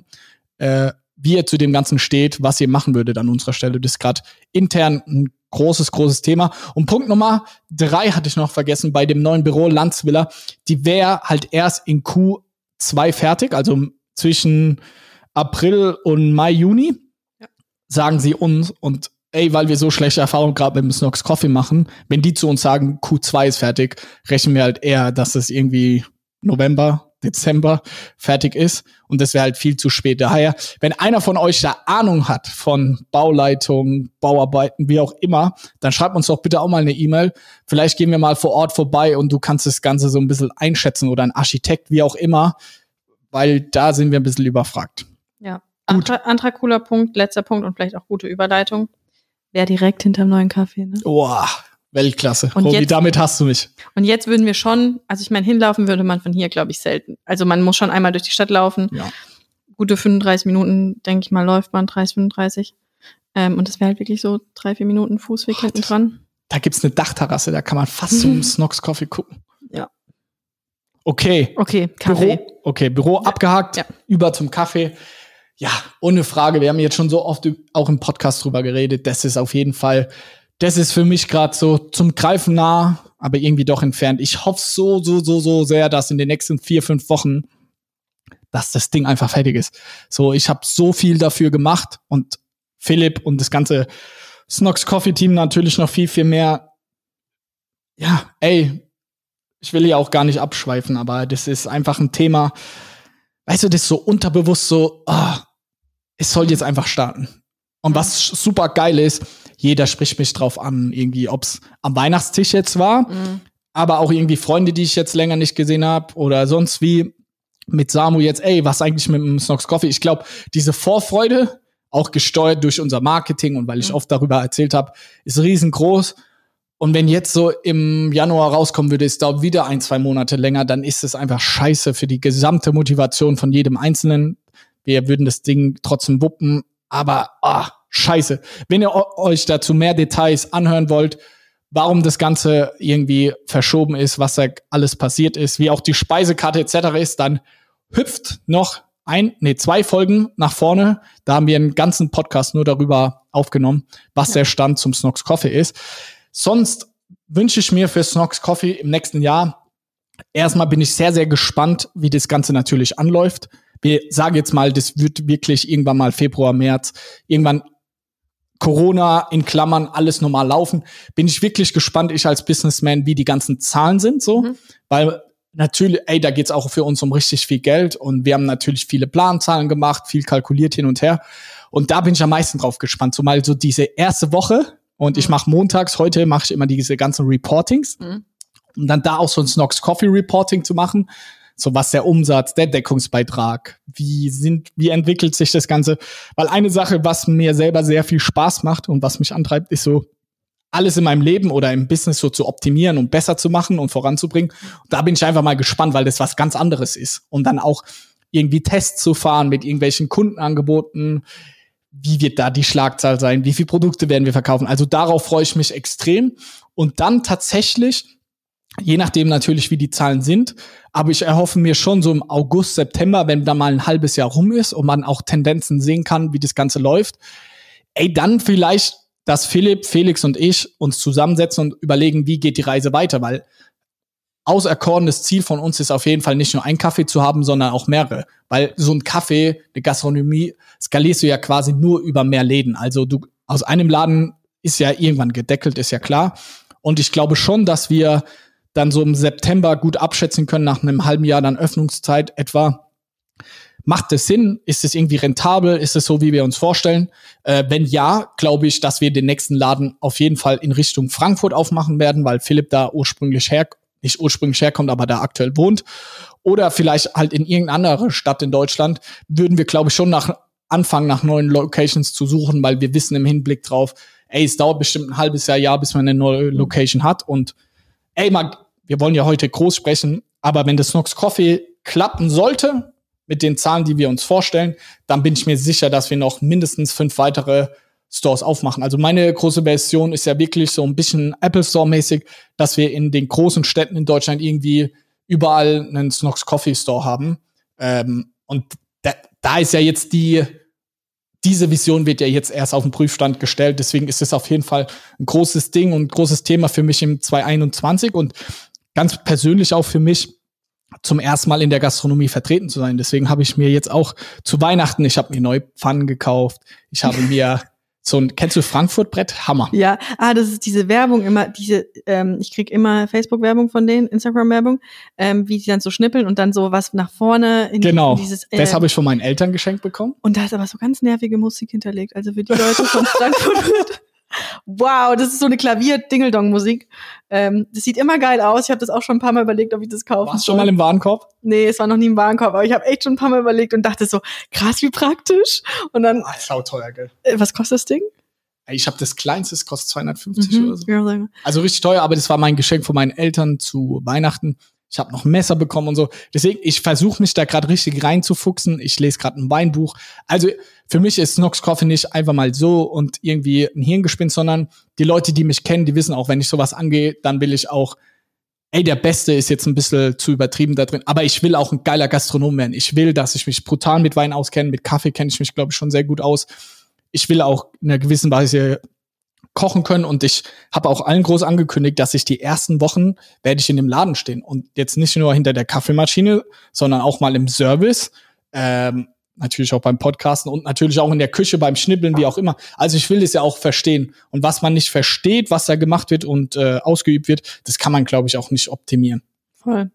wie ihr zu dem Ganzen steht, was ihr machen würdet an unserer Stelle. Das ist gerade intern ein großes Thema. Und Punkt Nummer 3 hatte ich noch vergessen, bei dem neuen Büro Landsvilla. Die wäre halt erst in Q2 fertig, also zwischen April und Mai, Juni, sagen sie uns. Und weil wir so schlechte Erfahrungen gerade mit dem Snox Coffee machen, wenn die zu uns sagen, Q2 ist fertig, rechnen wir halt eher, dass es irgendwie November, Dezember fertig ist. Und das wäre halt viel zu spät. Daher, wenn einer von euch da Ahnung hat von Bauleitung, Bauarbeiten, wie auch immer, dann schreibt uns doch bitte auch mal eine E-Mail. Vielleicht gehen wir mal vor Ort vorbei und du kannst das Ganze so ein bisschen einschätzen oder ein Architekt, wie auch immer, weil da sind wir ein bisschen überfragt. Ja, anderer cooler Punkt, letzter Punkt und vielleicht auch gute Überleitung. Wäre direkt hinterm neuen Café, ne? Boah, Weltklasse. Und Robi, damit hast du mich. Und jetzt würden wir schon, also ich meine, hinlaufen würde man von hier, glaube ich, selten. Also man muss schon einmal durch die Stadt laufen. Ja. Gute 35 Minuten, denke ich mal, läuft man, 30, 35. Und das wäre halt wirklich so 3-4 Minuten Fußweg hinten dran. Da gibt's eine Dachterrasse, da kann man fast zum Snox Coffee gucken. Ja. Okay, Kaffee. Büro abgehakt, über zum Kaffee. Ja, ohne Frage, wir haben jetzt schon so oft auch im Podcast drüber geredet, das ist auf jeden Fall, das ist für mich gerade so zum Greifen nah, aber irgendwie doch entfernt. Ich hoffe so sehr, dass in den nächsten 4-5 Wochen, dass das Ding einfach fertig ist. So, ich habe so viel dafür gemacht und Philipp und das ganze Snox Coffee Team natürlich noch viel mehr. Ja, ich will ja auch gar nicht abschweifen, aber das ist einfach ein Thema, weißt du, das ist so unterbewusst so, es soll jetzt einfach starten. Und was super geil ist, jeder spricht mich drauf an, irgendwie, ob's am Weihnachtstisch jetzt war, aber auch irgendwie Freunde, die ich jetzt länger nicht gesehen habe oder sonst wie mit Samu jetzt, was eigentlich mit dem Snox Coffee? Ich glaube, diese Vorfreude, auch gesteuert durch unser Marketing und weil ich oft darüber erzählt habe, ist riesengroß. Und wenn jetzt so im Januar rauskommen würde, es dauert wieder 1-2 Monate länger, dann ist es einfach scheiße für die gesamte Motivation von jedem Einzelnen. Wir würden das Ding trotzdem wuppen, aber scheiße. Wenn ihr euch dazu mehr Details anhören wollt, warum das Ganze irgendwie verschoben ist, was da alles passiert ist, wie auch die Speisekarte etc. ist, dann hüpft noch 2 Folgen nach vorne. Da haben wir einen ganzen Podcast nur darüber aufgenommen, was der Stand zum Snox Coffee ist. Sonst wünsche ich mir für Snox Coffee im nächsten Jahr, erstmal bin ich sehr, sehr gespannt, wie das Ganze natürlich anläuft. Wir sagen jetzt mal, das wird wirklich irgendwann mal Februar, März, irgendwann Corona in Klammern, alles normal laufen. Bin ich wirklich gespannt, ich als Businessman, wie die ganzen Zahlen sind, so. Weil natürlich, da geht's auch für uns um richtig viel Geld und wir haben natürlich viele Planzahlen gemacht, viel kalkuliert hin und her. Und da bin ich am meisten drauf gespannt. Zumal so diese erste Woche, und ich mache montags, heute mache ich immer diese ganzen Reportings, um dann da auch so ein Snox Coffee Reporting zu machen. So was der Umsatz, der Deckungsbeitrag, wie entwickelt sich das Ganze? Weil eine Sache, was mir selber sehr viel Spaß macht und was mich antreibt, ist so alles in meinem Leben oder im Business so zu optimieren und besser zu machen und voranzubringen. Da bin ich einfach mal gespannt, weil das was ganz anderes ist. Und dann auch irgendwie Tests zu fahren mit irgendwelchen Kundenangeboten. Wie wird da die Schlagzahl sein? Wie viele Produkte werden wir verkaufen? Also darauf freue ich mich extrem. Und dann tatsächlich, je nachdem natürlich, wie die Zahlen sind, aber ich erhoffe mir schon so im August, September, wenn da mal ein halbes Jahr rum ist und man auch Tendenzen sehen kann, wie das Ganze läuft, dann vielleicht, dass Philipp, Felix und ich uns zusammensetzen und überlegen, wie geht die Reise weiter, weil auserkorenes Ziel von uns ist auf jeden Fall nicht nur einen Kaffee zu haben, sondern auch mehrere. Weil so ein Kaffee, eine Gastronomie, skalierst du ja quasi nur über mehr Läden. Also du aus einem Laden ist ja irgendwann gedeckelt, ist ja klar. Und ich glaube schon, dass wir dann so im September gut abschätzen können, nach einem halben Jahr dann Öffnungszeit etwa. Macht es Sinn? Ist es irgendwie rentabel? Ist es so, wie wir uns vorstellen? Wenn ja, glaube ich, dass wir den nächsten Laden auf jeden Fall in Richtung Frankfurt aufmachen werden, weil Philipp da nicht ursprünglich herkommt, aber da aktuell wohnt. Oder vielleicht halt in irgendeine andere Stadt in Deutschland, würden wir, glaube ich, schon anfangen, nach neuen Locations zu suchen, weil wir wissen im Hinblick drauf, es dauert bestimmt ein halbes Jahr, bis man eine neue Location hat. Und wir wollen ja heute groß sprechen, aber wenn das Snox Coffee klappen sollte, mit den Zahlen, die wir uns vorstellen, dann bin ich mir sicher, dass wir noch mindestens 5 weitere Stores aufmachen. Also meine große Version ist ja wirklich so ein bisschen Apple Store-mäßig, dass wir in den großen Städten in Deutschland irgendwie überall einen Snox Coffee Store haben. Und da ist ja jetzt diese Vision wird ja jetzt erst auf den Prüfstand gestellt. Deswegen ist es auf jeden Fall ein großes Ding und ein großes Thema für mich im 2021 und ganz persönlich auch für mich, zum ersten Mal in der Gastronomie vertreten zu sein. Deswegen habe ich mir jetzt auch zu Weihnachten, ich habe mir neue Pfannen gekauft. Ich habe mir kennst du Frankfurt-Brett? Hammer. Ja, das ist diese Werbung immer, ich krieg immer Facebook-Werbung von denen, Instagram-Werbung, wie die dann so schnippeln und dann so was nach vorne in dieses. Das habe ich von meinen Eltern geschenkt bekommen. Und da ist aber so ganz nervige Musik hinterlegt. Also für die Leute von Frankfurt. Wow, das ist so eine Klavier-Dingeldong-Musik. Das sieht immer geil aus. Ich habe das auch schon ein paar Mal überlegt, ob ich das kaufen soll. Warst du schon mal im Warenkorb? Nee, es war noch nie im Warenkorb, aber ich habe echt schon ein paar Mal überlegt und dachte so, krass, wie praktisch. Und dann sauteuer, gell? Was kostet das Ding? Ich habe das kleinste, das kostet 250 oder so. Ja. Also richtig teuer, aber das war mein Geschenk von meinen Eltern zu Weihnachten. Ich habe noch ein Messer bekommen und so. Deswegen, ich versuche mich da gerade richtig reinzufuchsen. Ich lese gerade ein Weinbuch. Also für mich ist Snox Coffee nicht einfach mal so und irgendwie ein Hirngespinst, sondern die Leute, die mich kennen, die wissen auch, wenn ich sowas angehe, dann will ich auch, der Beste ist jetzt ein bisschen zu übertrieben da drin, aber ich will auch ein geiler Gastronom werden. Ich will, dass ich mich brutal mit Wein auskenne. Mit Kaffee kenne ich mich, glaube ich, schon sehr gut aus. Ich will auch in einer gewissen Weise kochen können und ich habe auch allen groß angekündigt, dass ich die ersten Wochen werde ich in dem Laden stehen und jetzt nicht nur hinter der Kaffeemaschine, sondern auch mal im Service, natürlich auch beim Podcasten und natürlich auch in der Küche beim Schnibbeln, wie auch immer. Also ich will das ja auch verstehen und was man nicht versteht, was da gemacht wird und ausgeübt wird, das kann man, glaube ich, auch nicht optimieren. Voll.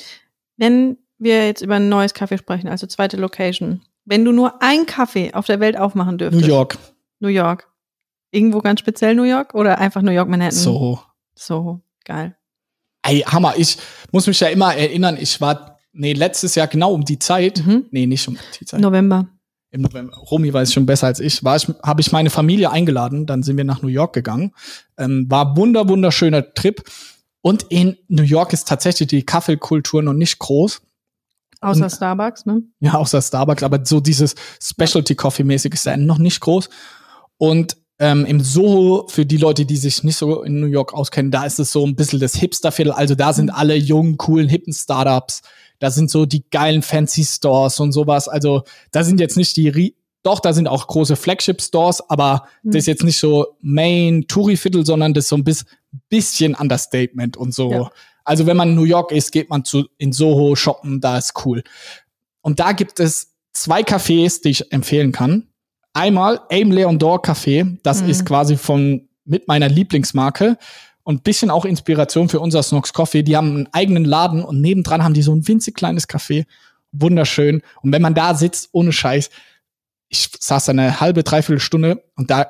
Wenn wir jetzt über ein neues Kaffee sprechen, also zweite Location, wenn du nur einen Kaffee auf der Welt aufmachen dürftest. New York. Irgendwo ganz speziell New York oder einfach New York, Manhattan? Soho, geil. Hammer. Ich muss mich ja immer erinnern, ich war letztes Jahr genau um die Zeit. Nicht um die Zeit. November. Im November. Romy weiß schon besser als ich. Habe ich meine Familie eingeladen, dann sind wir nach New York gegangen. War wunderschöner Trip. Und in New York ist tatsächlich die Kaffeekultur noch nicht groß. Außer Starbucks, ne? Ja, außer Starbucks, aber so dieses Specialty-Coffee-mäßig ist ja noch nicht groß. Und im Soho, für die Leute, die sich nicht so in New York auskennen, da ist es so ein bisschen das Hipster-Viertel. Also da sind alle jungen, coolen, hippen Startups. Da sind so die geilen Fancy Stores und sowas. Also da sind jetzt nicht doch, da sind auch große Flagship-Stores, aber das ist jetzt nicht so Main-Touri-Viertel, sondern das ist so ein bisschen Understatement und so. Ja. Also wenn man in New York ist, geht man in Soho shoppen, da ist cool. Und da gibt es 2 Cafés, die ich empfehlen kann. Einmal Aim Leon Dore Café, das ist quasi mit meiner Lieblingsmarke und bisschen auch Inspiration für unser Snox Coffee. Die haben einen eigenen Laden und nebendran haben die so ein winzig kleines Café. Wunderschön. Und wenn man da sitzt, ohne Scheiß, ich saß da eine halbe, dreiviertel Stunde und da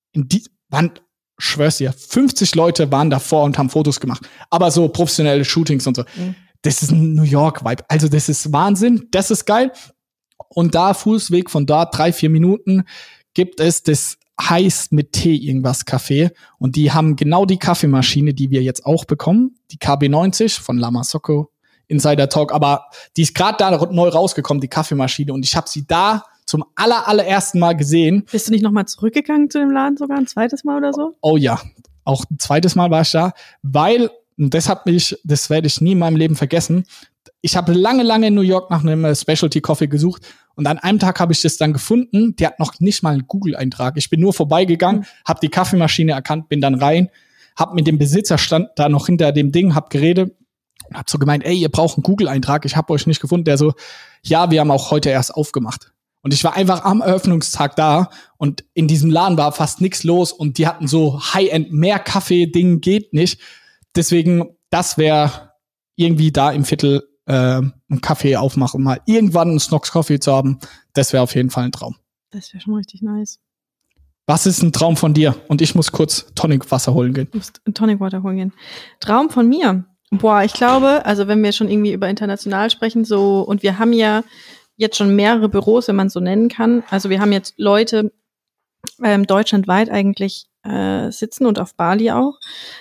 schwör's dir, 50 Leute waren davor und haben Fotos gemacht. Aber so professionelle Shootings und so. Das ist ein New York-Vibe. Also das ist Wahnsinn, das ist geil. Und da Fußweg von dort 3-4 Minuten gibt es das heißt mit T irgendwas Kaffee. Und die haben genau die Kaffeemaschine, die wir jetzt auch bekommen. Die KB90 von Lama Socco, Insider Talk. Aber die ist gerade da neu rausgekommen, die Kaffeemaschine. Und ich habe sie da zum allerersten Mal gesehen. Bist du nicht nochmal zurückgegangen zu dem Laden sogar? Ein zweites Mal oder so? Oh ja, auch ein zweites Mal war ich da. Weil, und das werde ich nie in meinem Leben vergessen, ich habe lange in New York nach einem Specialty Coffee gesucht und an einem Tag habe ich das dann gefunden. Die hat noch nicht mal einen Google-Eintrag. Ich bin nur vorbeigegangen, habe die Kaffeemaschine erkannt, bin dann rein, habe mit dem Besitzer stand da noch hinter dem Ding, habe geredet und habe so gemeint, ey, ihr braucht einen Google-Eintrag, ich habe euch nicht gefunden. Der so, ja, wir haben auch heute erst aufgemacht. Und ich war einfach am Eröffnungstag da und in diesem Laden war fast nichts los und die hatten so High-End, mehr Kaffee-Ding geht nicht. Deswegen, das wäre irgendwie da im Viertel einen Kaffee aufmachen, mal irgendwann einen Snox Coffee zu haben, das wäre auf jeden Fall ein Traum. Das wäre schon richtig nice. Was ist ein Traum von dir? Und ich muss kurz Tonic Wasser holen gehen. Du musst Tonic Water holen gehen. Traum von mir? Boah, ich glaube, also wenn wir schon irgendwie über international sprechen, so, und wir haben ja jetzt schon mehrere Büros, wenn man so nennen kann. Also wir haben jetzt Leute deutschlandweit eigentlich sitzen und auf Bali auch.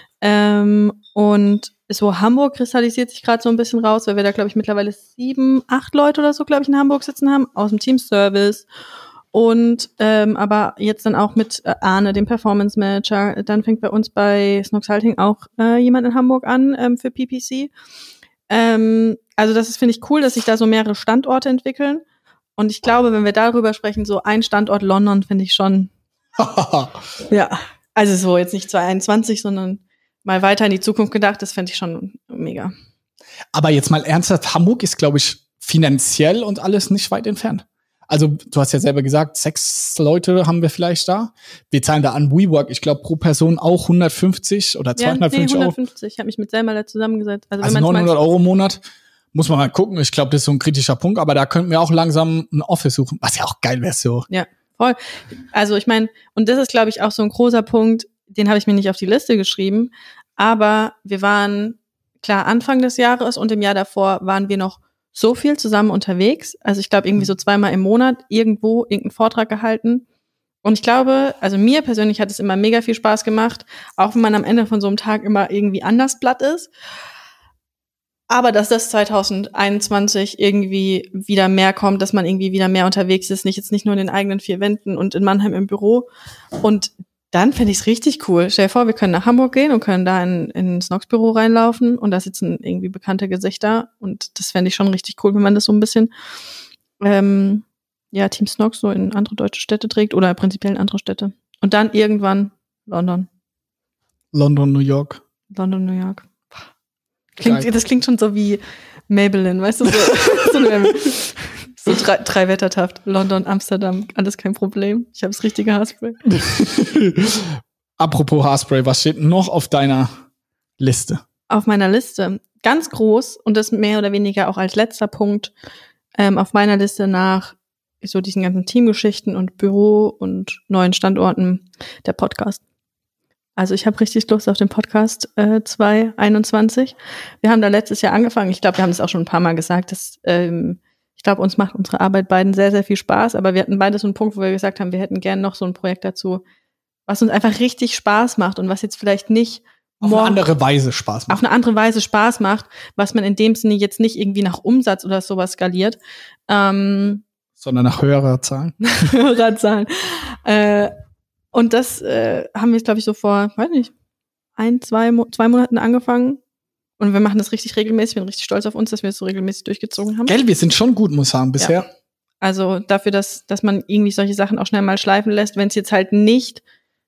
Und so Hamburg kristallisiert sich gerade so ein bisschen raus, weil wir da, glaube ich, mittlerweile 7, 8 Leute oder so, glaube ich, in Hamburg sitzen haben, aus dem Team Service. Und aber jetzt dann auch mit Arne, dem Performance Manager. Dann fängt bei uns bei Snoxalting auch jemand in Hamburg an für PPC. Also das ist, finde ich, cool, dass sich da so mehrere Standorte entwickeln. Und ich glaube, wenn wir darüber sprechen, so ein Standort London finde ich schon, ja, also so jetzt nicht 2021, sondern mal weiter in die Zukunft gedacht, das fände ich schon mega. Aber jetzt mal ernsthaft, Hamburg ist, glaube ich, finanziell und alles nicht weit entfernt. Also du hast ja selber gesagt, 6 Leute haben wir vielleicht da. Wir zahlen da an WeWork, ich glaube, pro Person auch 150 oder 250 Euro. 150, ich habe mich mit Selma da zusammengesetzt. Also 900 Euro im Monat. Muss man mal gucken. Ich glaube, das ist so ein kritischer Punkt. Aber da könnten wir auch langsam ein Office suchen. Was ja auch geil wäre so. Ja, voll. Also ich meine, und das ist, glaube ich, auch so ein großer Punkt, den habe ich mir nicht auf die Liste geschrieben. Aber wir waren, klar, Anfang des Jahres und im Jahr davor waren wir noch so viel zusammen unterwegs. Also ich glaube, irgendwie so 2-mal im Monat irgendwo irgendeinen Vortrag gehalten. Und ich glaube, also mir persönlich hat es immer mega viel Spaß gemacht, auch wenn man am Ende von so einem Tag immer irgendwie anders platt ist. Aber dass das 2021 irgendwie wieder mehr kommt, dass man irgendwie wieder mehr unterwegs ist, nicht nur in den eigenen 4 Wänden und in Mannheim im Büro. Und dann fände ich es richtig cool. Stell dir vor, wir können nach Hamburg gehen und können da in ein Snox-Büro reinlaufen und da sitzen irgendwie bekannte Gesichter und das fände ich schon richtig cool, wenn man das so ein bisschen Team Snox so in andere deutsche Städte trägt oder prinzipiell in andere Städte. Und dann irgendwann London, New York. Das klingt schon so wie Maybelline, weißt du? So 3 Wettertaft. London, Amsterdam, alles kein Problem. Ich habe das richtige Haarspray. Apropos Haarspray, was steht noch auf deiner Liste? Auf meiner Liste, ganz groß und das mehr oder weniger auch als letzter Punkt auf meiner Liste nach so diesen ganzen Teamgeschichten und Büro und neuen Standorten, der Podcast. Also ich habe richtig Lust auf den Podcast 2021. Wir haben da letztes Jahr angefangen. Ich glaube, wir haben das auch schon ein paar Mal gesagt, dass ich glaube, uns macht unsere Arbeit beiden sehr, sehr viel Spaß. Aber wir hatten beide so einen Punkt, wo wir gesagt haben, wir hätten gerne noch so ein Projekt dazu, was uns einfach richtig Spaß macht und was jetzt vielleicht nicht auf eine andere Weise Spaß macht. Auf eine andere Weise Spaß macht, was man in dem Sinne jetzt nicht irgendwie nach Umsatz oder sowas skaliert. Sondern nach Hörerzahlen. Hörerzahlen. Und das haben wir jetzt, glaube ich, so vor, weiß nicht, 2 Monaten angefangen. Und wir machen das richtig regelmäßig. Wir sind richtig stolz auf uns, dass wir das so regelmäßig durchgezogen haben. Gell, wir sind schon gut, muss ich sagen, bisher. Ja. Also dafür, dass man irgendwie solche Sachen auch schnell mal schleifen lässt, wenn es jetzt halt nicht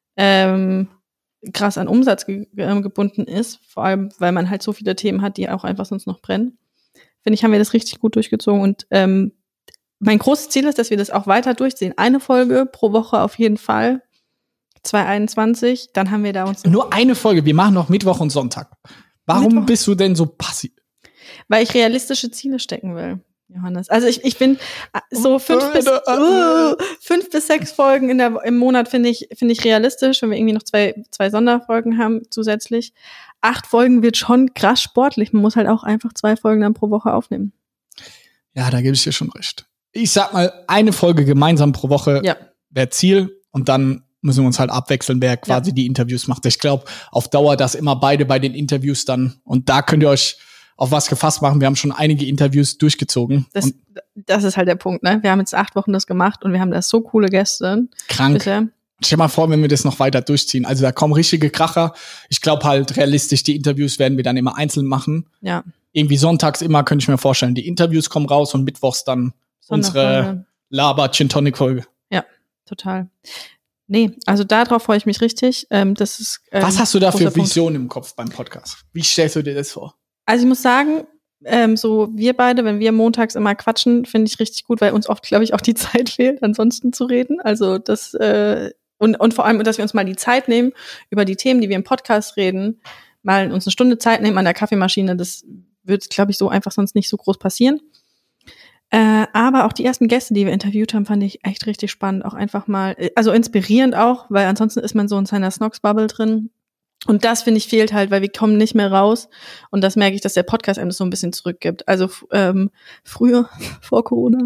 krass an Umsatz gebunden ist, vor allem, weil man halt so viele Themen hat, die auch einfach sonst noch brennen. Finde ich, haben wir das richtig gut durchgezogen und mein großes Ziel ist, dass wir das auch weiter durchziehen. Eine Folge pro Woche auf jeden Fall. 2021, dann haben wir da uns... Nur eine Folge, wir machen noch Mittwoch und Sonntag. Warum bist du denn so passiv? Weil ich realistische Ziele stecken will, Johannes. Also ich bin so 5 bis 6 Folgen im Monat finde ich realistisch, wenn wir irgendwie noch zwei Sonderfolgen haben zusätzlich. 8 Folgen wird schon krass sportlich. Man muss halt auch einfach 2 Folgen dann pro Woche aufnehmen. Ja, da gebe ich dir schon recht. Ich sag mal, eine Folge gemeinsam pro Woche wäre Ziel und dann müssen wir uns halt abwechseln, wer quasi die Interviews macht. Ich glaube, auf Dauer, dass immer beide bei den Interviews dann, und da könnt ihr euch auf was gefasst machen. Wir haben schon einige Interviews durchgezogen. Das ist halt der Punkt, ne? Wir haben jetzt 8 Wochen das gemacht und wir haben da so coole Gäste. Krank. Bisher. Stell dir mal vor, wenn wir das noch weiter durchziehen. Also da kommen richtige Kracher. Ich glaube halt realistisch, die Interviews werden wir dann immer einzeln machen. Ja. Irgendwie sonntags immer, könnte ich mir vorstellen. Die Interviews kommen raus und mittwochs dann unsere Laber-Gin-Tonic-Folge. Ja, total. Nee, also darauf freue ich mich richtig. Das ist, was hast du da für Visionen im Kopf beim Podcast? Wie stellst du dir das vor? Also ich muss sagen, so wir beide, wenn wir montags immer quatschen, finde ich richtig gut, weil uns oft, glaube ich, auch die Zeit fehlt, ansonsten zu reden. Also das und vor allem, dass wir uns mal die Zeit nehmen, über die Themen, die wir im Podcast reden, mal uns eine Stunde Zeit nehmen an der Kaffeemaschine. Das wird, glaube ich, so einfach sonst nicht so groß passieren. Aber auch die ersten Gäste, die wir interviewt haben, fand ich echt richtig spannend. Auch einfach mal, also inspirierend auch, weil ansonsten ist man so in seiner Snox-Bubble drin. Und das, finde ich, fehlt halt, weil wir kommen nicht mehr raus. Und das merke ich, dass der Podcast einem das so ein bisschen zurückgibt. Also früher, vor Corona.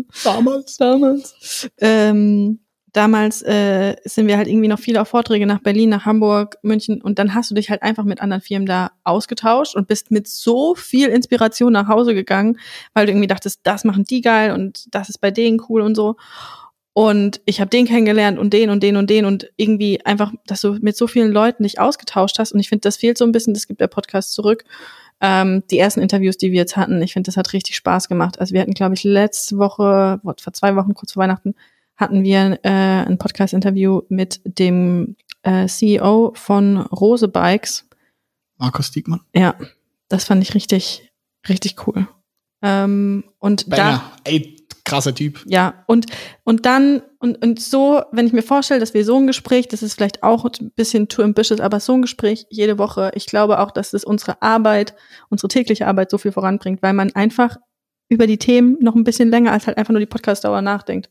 Damals sind wir halt irgendwie noch viele auf Vorträge nach Berlin, nach Hamburg, München. Und dann hast du dich halt einfach mit anderen Firmen da ausgetauscht und bist mit so viel Inspiration nach Hause gegangen, weil du irgendwie dachtest, das machen die geil und das ist bei denen cool und so. Und ich habe den kennengelernt und den und den und den und irgendwie einfach, dass du mit so vielen Leuten dich ausgetauscht hast. Und ich finde, das fehlt so ein bisschen, das gibt der Podcast zurück. Die ersten Interviews, die wir jetzt hatten, ich finde, das hat richtig Spaß gemacht. Also wir hatten, glaube ich, letzte Woche, vor 2 Wochen, kurz vor Weihnachten, hatten wir ein Podcast-Interview mit dem CEO von Rose Bikes. Markus Diekmann. Ja, das fand ich richtig, richtig cool. Und Banger. Krasser Typ. Ja, und dann, und so, wenn ich mir vorstelle, dass wir so ein Gespräch, das ist vielleicht auch ein bisschen too ambitious, aber so ein Gespräch jede Woche, ich glaube auch, dass das unsere tägliche Arbeit so viel voranbringt, weil man einfach über die Themen noch ein bisschen länger als halt einfach nur die Podcast-Dauer nachdenkt.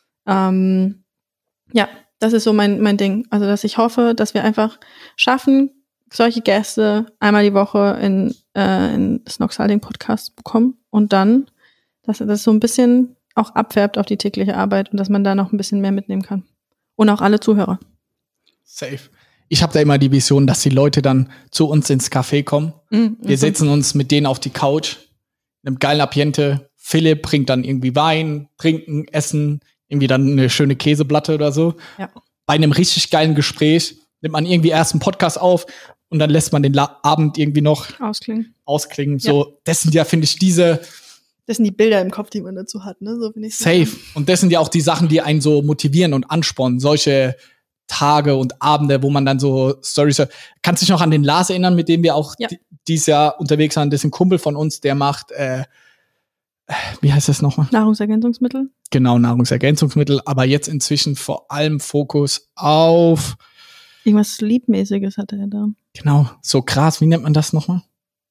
Ja, das ist so mein Ding. Also, dass ich hoffe, dass wir einfach schaffen, solche Gäste einmal die Woche in Snox-Salting Podcast bekommen und dann, dass das so ein bisschen auch abfärbt auf die tägliche Arbeit und dass man da noch ein bisschen mehr mitnehmen kann. Und auch alle Zuhörer. Safe. Ich habe da immer die Vision, dass die Leute dann zu uns ins Café kommen. Wir setzen uns mit denen auf die Couch, in einem geilen Ambiente. Philipp bringt dann irgendwie Wein, trinken, essen, irgendwie dann eine schöne Käseplatte oder so. Ja. Bei einem richtig geilen Gespräch nimmt man irgendwie erst einen Podcast auf und dann lässt man den Abend irgendwie noch ausklingen. Ja. So, das sind ja, finde ich, das sind die Bilder im Kopf, die man dazu hat, ne? So finde ich safe. Und das sind ja auch die Sachen, die einen so motivieren und anspornen. Solche Tage und Abende, wo man dann so Storys hört. Kannst du dich noch an den Lars erinnern, mit dem wir auch dieses Jahr unterwegs waren? Das ist ein Kumpel von uns, der macht, wie heißt das nochmal? Nahrungsergänzungsmittel. Genau, Nahrungsergänzungsmittel. Aber jetzt inzwischen vor allem Fokus auf irgendwas Sleep-mäßiges hatte er da. Genau, so krass. Wie nennt man das nochmal?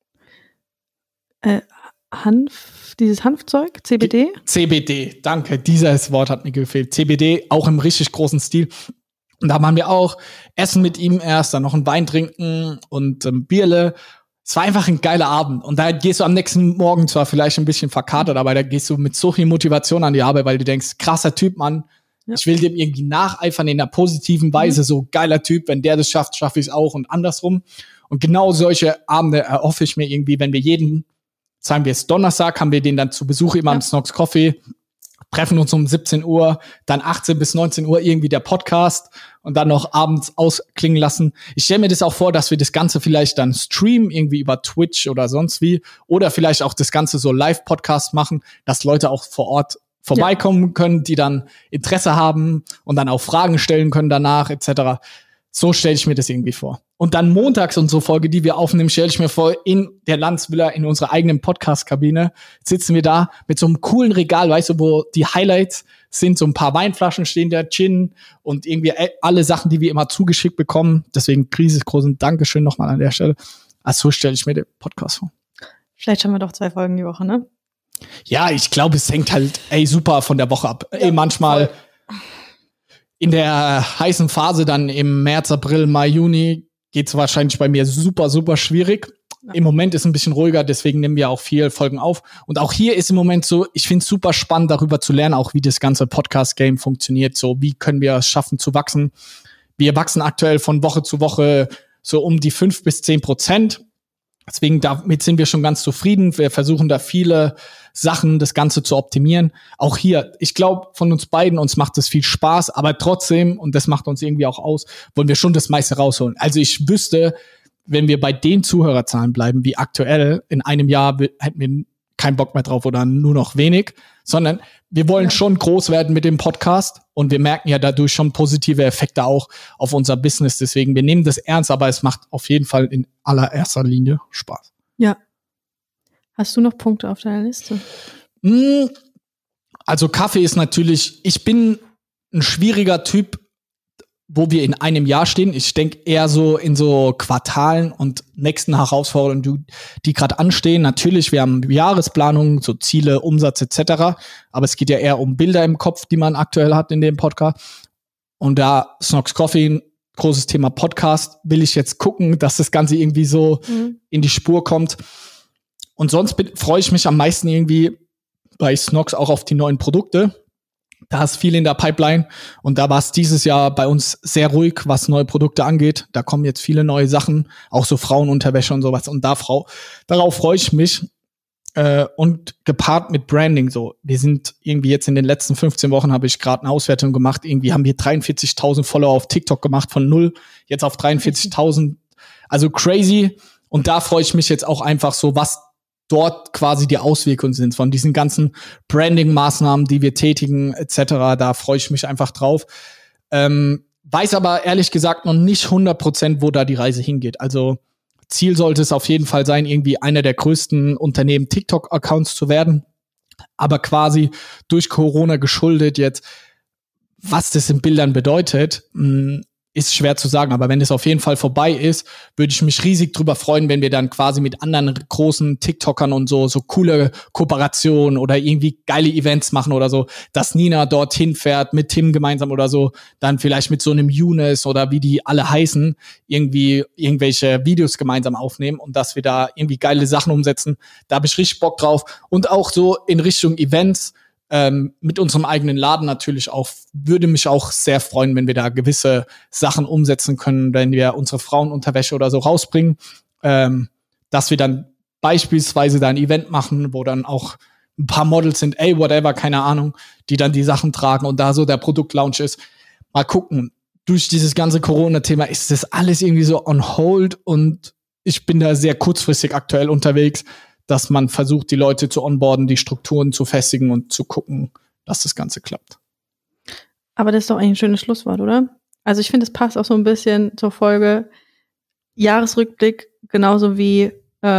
Dieses Hanfzeug, CBD? CBD, danke. Dieses Wort hat mir gefehlt. CBD, auch im richtig großen Stil. Und da waren wir auch essen mit ihm erst, dann noch einen Wein trinken und Bierle. Es war einfach ein geiler Abend. Und da gehst du am nächsten Morgen zwar vielleicht ein bisschen verkatert, aber da gehst du mit so viel Motivation an die Arbeit, weil du denkst, krasser Typ, Mann. Ja. Ich will dem irgendwie nacheifern in einer positiven Weise. So geiler Typ, wenn der das schafft, schaffe ich es auch und andersrum. Und genau solche Abende erhoffe ich mir irgendwie, wenn wir sagen wir es Donnerstag, haben wir den dann zu Besuch immer am Snox Coffee, treffen uns um 17 Uhr, dann 18 bis 19 Uhr irgendwie der Podcast und dann noch abends ausklingen lassen. Ich stelle mir das auch vor, dass wir das Ganze vielleicht dann streamen, irgendwie über Twitch oder sonst wie, oder vielleicht auch das Ganze so Live-Podcast machen, dass Leute auch vor Ort vorbeikommen können, die dann Interesse haben und dann auch Fragen stellen können danach, etc. So stelle ich mir das irgendwie vor. Und dann montags unsere Folge, die wir aufnehmen, stelle ich mir vor, in der Landsvilla, in unserer eigenen Podcast-Kabine, sitzen wir da mit so einem coolen Regal, weißt du, wo die Highlights sind, so ein paar Weinflaschen stehen da, Gin und irgendwie alle Sachen, die wir immer zugeschickt bekommen. Deswegen riesengroßen Dankeschön nochmal an der Stelle. Also so stelle ich mir den Podcast vor. Vielleicht haben wir doch 2 Folgen die Woche, ne? Ja, ich glaube, es hängt halt super von der Woche ab. Ja, manchmal in der heißen Phase dann im März, April, Mai, Juni geht's wahrscheinlich bei mir super, super schwierig. Ja. Im Moment ist ein bisschen ruhiger, deswegen nehmen wir auch viel Folgen auf. Und auch hier ist im Moment so, ich finde es super spannend, darüber zu lernen, auch wie das ganze Podcast-Game funktioniert. So, wie können wir es schaffen zu wachsen? Wir wachsen aktuell von Woche zu Woche so um die 5-10%. Deswegen damit sind wir schon ganz zufrieden. Wir versuchen da viele Sachen, das Ganze zu optimieren. Auch hier, ich glaube, von uns beiden, uns macht es viel Spaß, aber trotzdem, und das macht uns irgendwie auch aus, wollen wir schon das meiste rausholen. Also ich wüsste, wenn wir bei den Zuhörerzahlen bleiben, wie aktuell, in einem Jahr hätten wir keinen Bock mehr drauf oder nur noch wenig, sondern wir wollen schon groß werden mit dem Podcast und wir merken ja dadurch schon positive Effekte auch auf unser Business. Deswegen, wir nehmen das ernst, aber es macht auf jeden Fall in allererster Linie Spaß. Ja. Hast du noch Punkte auf deiner Liste? Also Kaffee ist natürlich, ich bin ein schwieriger Typ, wo wir in einem Jahr stehen. Ich denke eher so in so Quartalen und nächsten Herausforderungen, die gerade anstehen. Natürlich, wir haben Jahresplanungen, so Ziele, Umsatz etc. Aber es geht ja eher um Bilder im Kopf, die man aktuell hat in dem Podcast. Und da Snox Coffee, ein großes Thema Podcast, will ich jetzt gucken, dass das Ganze irgendwie so in die Spur kommt. Und sonst freue ich mich am meisten irgendwie bei Snox auch auf die neuen Produkte. Da ist viel in der Pipeline und da war es dieses Jahr bei uns sehr ruhig, was neue Produkte angeht. Da kommen jetzt viele neue Sachen, auch so Frauenunterwäsche und sowas. Und darauf freue ich mich. Und gepaart mit Branding so. Wir sind irgendwie jetzt in den letzten 15 Wochen, habe ich gerade eine Auswertung gemacht. Irgendwie haben wir 43.000 Follower auf TikTok gemacht, von 0 jetzt auf 43.000. Also crazy. Und da freue ich mich jetzt auch einfach so, was dort quasi die Auswirkungen sind von diesen ganzen Branding-Maßnahmen, die wir tätigen, etc. Da freue ich mich einfach drauf. Weiß aber ehrlich gesagt noch nicht 100%, wo da die Reise hingeht. Also Ziel sollte es auf jeden Fall sein, irgendwie einer der größten Unternehmen TikTok-Accounts zu werden. Aber quasi durch Corona geschuldet jetzt, was das in Bildern bedeutet, ist schwer zu sagen, aber wenn es auf jeden Fall vorbei ist, würde ich mich riesig drüber freuen, wenn wir dann quasi mit anderen großen TikTokern und so coole Kooperationen oder irgendwie geile Events machen oder so, dass Nina dorthin fährt mit Tim gemeinsam oder so, dann vielleicht mit so einem Younes oder wie die alle heißen, irgendwie irgendwelche Videos gemeinsam aufnehmen und dass wir da irgendwie geile Sachen umsetzen. Da habe ich richtig Bock drauf und auch so in Richtung Events, mit unserem eigenen Laden natürlich auch, würde mich auch sehr freuen, wenn wir da gewisse Sachen umsetzen können, wenn wir unsere Frauenunterwäsche oder so rausbringen, dass wir dann beispielsweise da ein Event machen, wo dann auch ein paar Models sind, whatever, keine Ahnung, die dann die Sachen tragen und da so der Produktlaunch ist. Mal gucken. Durch dieses ganze Corona-Thema ist das alles irgendwie so on hold und ich bin da sehr kurzfristig aktuell unterwegs, dass man versucht, die Leute zu onboarden, die Strukturen zu festigen und zu gucken, dass das Ganze klappt. Aber das ist doch eigentlich ein schönes Schlusswort, oder? Also ich finde, es passt auch so ein bisschen zur Folge Jahresrückblick, genauso wie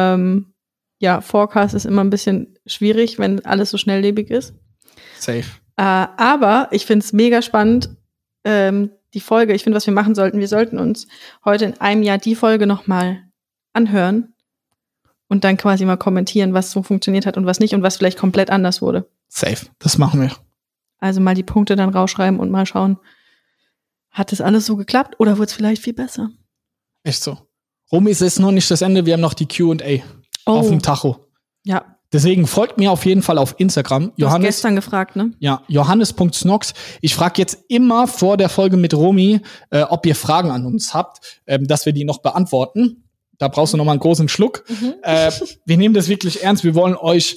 Forecast ist immer ein bisschen schwierig, wenn alles so schnelllebig ist. Safe. Aber ich finde es mega spannend, die Folge, ich finde, was wir machen sollten, wir sollten uns heute in einem Jahr die Folge nochmal anhören und dann quasi mal kommentieren, was so funktioniert hat und was nicht und was vielleicht komplett anders wurde. Safe, das machen wir. Also mal die Punkte dann rausschreiben und mal schauen, hat das alles so geklappt oder wurde es vielleicht viel besser? Echt so. Romy, es ist noch nicht das Ende, wir haben noch die Q&A auf dem Tacho. Ja. Deswegen folgt mir auf jeden Fall auf Instagram. Du hast gestern gefragt, ne? Ja, johannes.snox. Ich frage jetzt immer vor der Folge mit Romy, ob ihr Fragen an uns habt, dass wir die noch beantworten. Da brauchst du noch mal einen großen Schluck. Wir nehmen das wirklich ernst. Wir wollen euch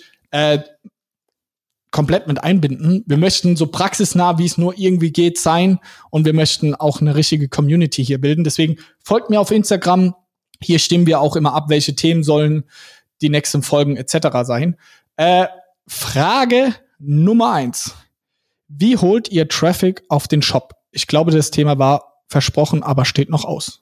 komplett mit einbinden. Wir möchten so praxisnah, wie es nur irgendwie geht, sein. Und wir möchten auch eine richtige Community hier bilden. Deswegen folgt mir auf Instagram. Hier stimmen wir auch immer ab, welche Themen sollen die nächsten Folgen etc. sein. Frage Nummer 1. Wie holt ihr Traffic auf den Shop? Ich glaube, das Thema war versprochen, aber steht noch aus.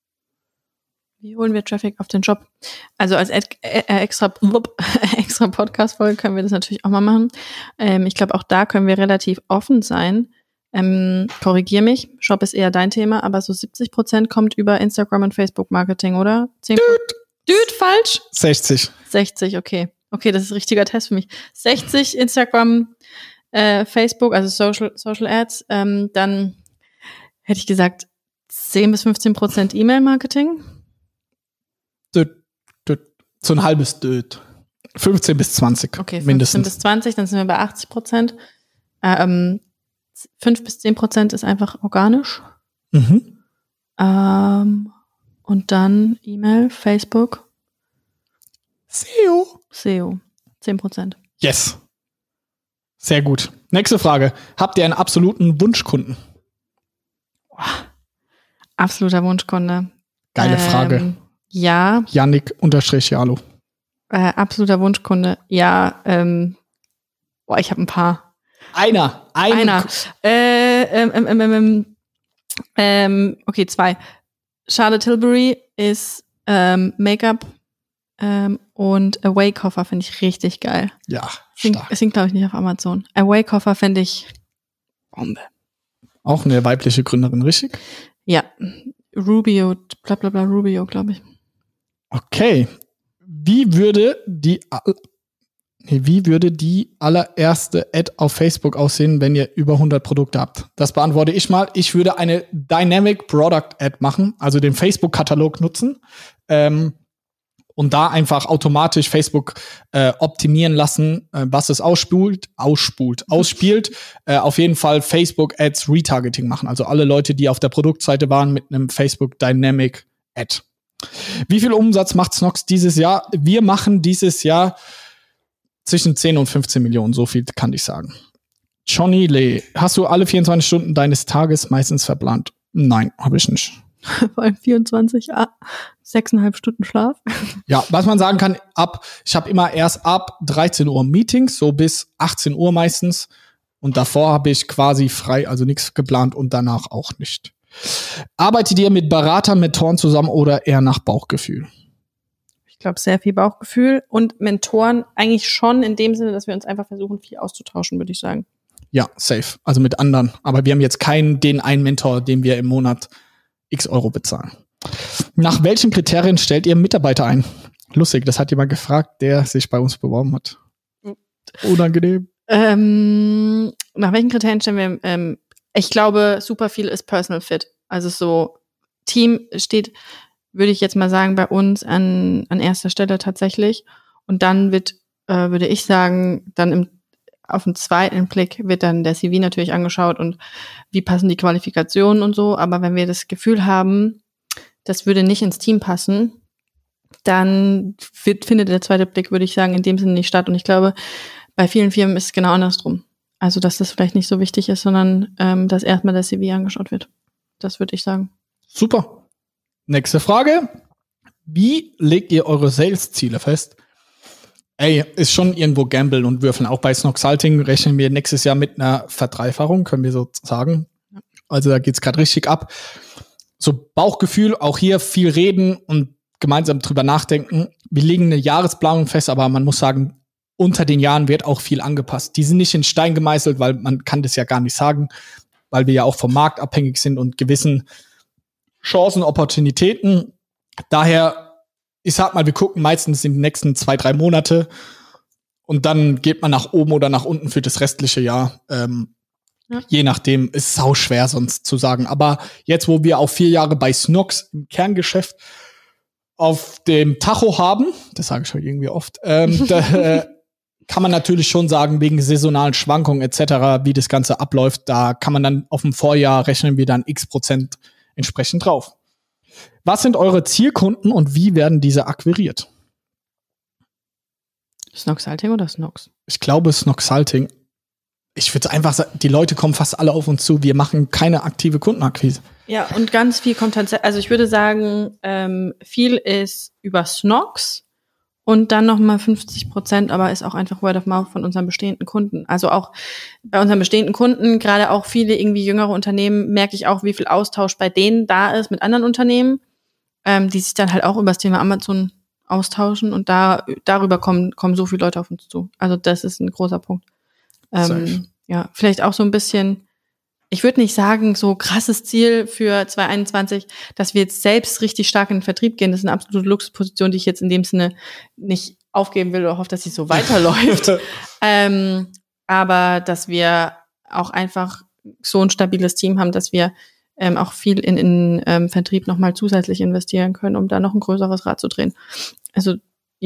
Wie holen wir Traffic auf den Shop? Also als extra Podcast-Folge können wir das natürlich auch mal machen. Ich glaube, auch da können wir relativ offen sein. Korrigier mich, Shop ist eher dein Thema, aber so 70% kommt über Instagram und Facebook-Marketing, oder? 10%? Düt, falsch? 60, okay. Okay, das ist ein richtiger Test für mich. 60 Instagram, Facebook, also Social Ads. Dann hätte ich gesagt 10-15% E-Mail-Marketing. So ein halbes Död. 15-20. Okay, 15 mindestens. bis 20, dann sind wir bei 80%. 5-10% ist einfach organisch. Mhm. Und dann E-Mail, Facebook. SEO. 10%. Yes. Sehr gut. Nächste Frage. Habt ihr einen absoluten Wunschkunden? Absoluter Wunschkunde. Geile Frage. Ja. Yannick_Jalo. Absoluter Wunschkunde. Ja. Ich habe ein paar. Einer. Okay, 2. Charlotte Tilbury ist Make-up und Away-Koffer finde ich richtig geil. Ja, stark. Es sind, glaube ich, nicht auf Amazon. Away-Koffer finde ich Bombe. Auch eine weibliche Gründerin, richtig? Ja. Rubio, blablabla, Rubio, glaube ich. Okay. Wie würde die allererste Ad auf Facebook aussehen, wenn ihr über 100 Produkte habt? Das beantworte ich mal. Ich würde eine Dynamic Product Ad machen, also den Facebook-Katalog nutzen und da einfach automatisch Facebook optimieren lassen, was es ausspielt. Auf jeden Fall Facebook Ads Retargeting machen. Also alle Leute, die auf der Produktseite waren, mit einem Facebook Dynamic Ad. Wie viel Umsatz macht Snox dieses Jahr? Wir machen dieses Jahr zwischen 10 und 15 Millionen, so viel kann ich sagen. Johnny Lee, hast du alle 24 Stunden deines Tages meistens verplant? Nein, habe ich nicht. Vor allem 6,5 Stunden Schlaf. Ja, was man sagen kann, ich habe immer erst ab 13 Uhr Meetings, so bis 18 Uhr meistens. Und davor habe ich quasi frei, also nichts geplant und danach auch nicht. Arbeitet ihr mit Beratern, Mentoren zusammen oder eher nach Bauchgefühl? Ich glaube, sehr viel Bauchgefühl und Mentoren eigentlich schon in dem Sinne, dass wir uns einfach versuchen, viel auszutauschen, würde ich sagen. Ja, safe. Also mit anderen. Aber wir haben jetzt den einen Mentor, dem wir im Monat x Euro bezahlen. Nach welchen Kriterien stellt ihr Mitarbeiter ein? Lustig, das hat jemand gefragt, der sich bei uns beworben hat. Unangenehm. Nach welchen Kriterien stellen wir? Ich glaube, super viel ist Personal Fit. Also so Team steht, würde ich jetzt mal sagen, bei uns an erster Stelle tatsächlich. Und dann würde ich sagen, dann auf den zweiten Blick wird dann der CV natürlich angeschaut und wie passen die Qualifikationen und so. Aber wenn wir das Gefühl haben, das würde nicht ins Team passen, dann findet der zweite Blick, würde ich sagen, in dem Sinne nicht statt. Und ich glaube, bei vielen Firmen ist es genau andersrum. Also, dass das vielleicht nicht so wichtig ist, sondern dass erstmal der CV angeschaut wird. Das würde ich sagen. Super. Nächste Frage. Wie legt ihr eure Sales-Ziele fest? Ist schon irgendwo Gamble und Würfeln. Auch bei Snoxalting rechnen wir nächstes Jahr mit einer Verdreifachung, können wir so sagen. Also da geht's gerade richtig ab. So Bauchgefühl, auch hier viel reden und gemeinsam drüber nachdenken. Wir legen eine Jahresplanung fest, aber man muss sagen, unter den Jahren wird auch viel angepasst. Die sind nicht in Stein gemeißelt, weil man kann das ja gar nicht sagen, weil wir ja auch vom Markt abhängig sind und gewissen Chancen, Opportunitäten. Daher, ich sag mal, wir gucken meistens in den nächsten 2-3 Monate und dann geht man nach oben oder nach unten für das restliche Jahr. Je nachdem, ist sau schwer sonst zu sagen. Aber jetzt, wo wir auch 4 Jahre bei Snox im Kerngeschäft auf dem Tacho haben, das sage ich schon irgendwie oft, kann man natürlich schon sagen, wegen saisonalen Schwankungen etc., wie das Ganze abläuft, da kann man dann auf dem Vorjahr rechnen wir dann x% entsprechend drauf. Was sind eure Zielkunden und wie werden diese akquiriert? Snoxalting oder Snox? Ich glaube Snoxalting. Ich würde einfach sagen, die Leute kommen fast alle auf uns zu. Wir machen keine aktive Kundenakquise. Ja, und ganz viel kommt tatsächlich, also ich würde sagen, viel ist über Snox und dann nochmal 50%, aber ist auch einfach Word of Mouth von unseren bestehenden Kunden. Also auch bei unseren bestehenden Kunden, gerade auch viele irgendwie jüngere Unternehmen, merke ich auch, wie viel Austausch bei denen da ist mit anderen Unternehmen, die sich dann halt auch über das Thema Amazon austauschen und darüber kommen so viele Leute auf uns zu. Also das ist ein großer Punkt. Ja, vielleicht auch so ein bisschen, ich würde nicht sagen, so krasses Ziel für 2021, dass wir jetzt selbst richtig stark in den Vertrieb gehen. Das ist eine absolute Luxusposition, die ich jetzt in dem Sinne nicht aufgeben will oder hoffe, dass sie so weiterläuft. Aber dass wir auch einfach so ein stabiles Team haben, dass wir auch viel in Vertrieb nochmal zusätzlich investieren können, um da noch ein größeres Rad zu drehen. Also ja,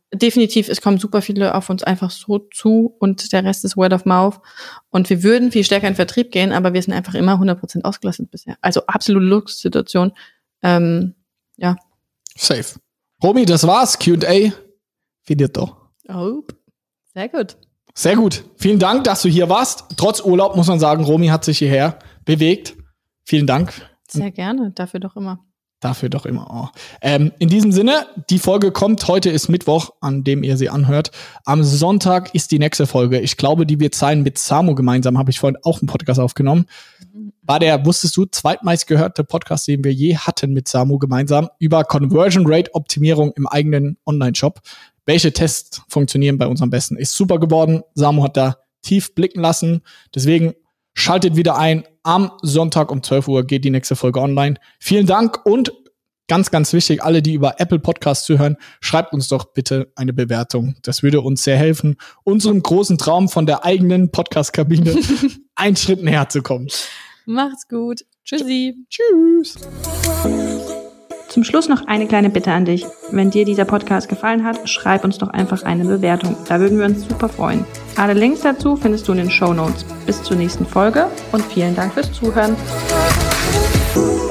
definitiv, es kommen super viele auf uns einfach so zu und der Rest ist Word of Mouth. Und wir würden viel stärker in Vertrieb gehen, aber wir sind einfach immer 100% ausgelastet bisher. Also absolute Luxussituation. Ja. Safe. Romy, das war's. Q&A. Finito. Oh, sehr gut. Sehr gut. Vielen Dank, dass du hier warst. Trotz Urlaub muss man sagen, Romy hat sich hierher bewegt. Vielen Dank. Sehr gerne. Dafür doch immer. Oh. In diesem Sinne, die Folge kommt. Heute ist Mittwoch, an dem ihr sie anhört. Am Sonntag ist die nächste Folge. Ich glaube, die wird sein mit Samo gemeinsam. Habe ich vorhin auch einen Podcast aufgenommen. War der, wusstest du, zweitmeist gehörte Podcast, den wir je hatten mit Samo gemeinsam über Conversion Rate Optimierung im eigenen Online-Shop. Welche Tests funktionieren bei uns am besten? Ist super geworden. Samo hat da tief blicken lassen. Deswegen schaltet wieder ein. Am Sonntag um 12 Uhr geht die nächste Folge online. Vielen Dank und ganz, ganz wichtig, alle, die über Apple Podcasts zuhören, schreibt uns doch bitte eine Bewertung. Das würde uns sehr helfen, unserem großen Traum von der eigenen Podcast-Kabine einen Schritt näher zu kommen. Macht's gut. Tschüssi. Tschüss. Zum Schluss noch eine kleine Bitte an dich. Wenn dir dieser Podcast gefallen hat, schreib uns doch einfach eine Bewertung. Da würden wir uns super freuen. Alle Links dazu findest du in den Shownotes. Bis zur nächsten Folge und vielen Dank fürs Zuhören.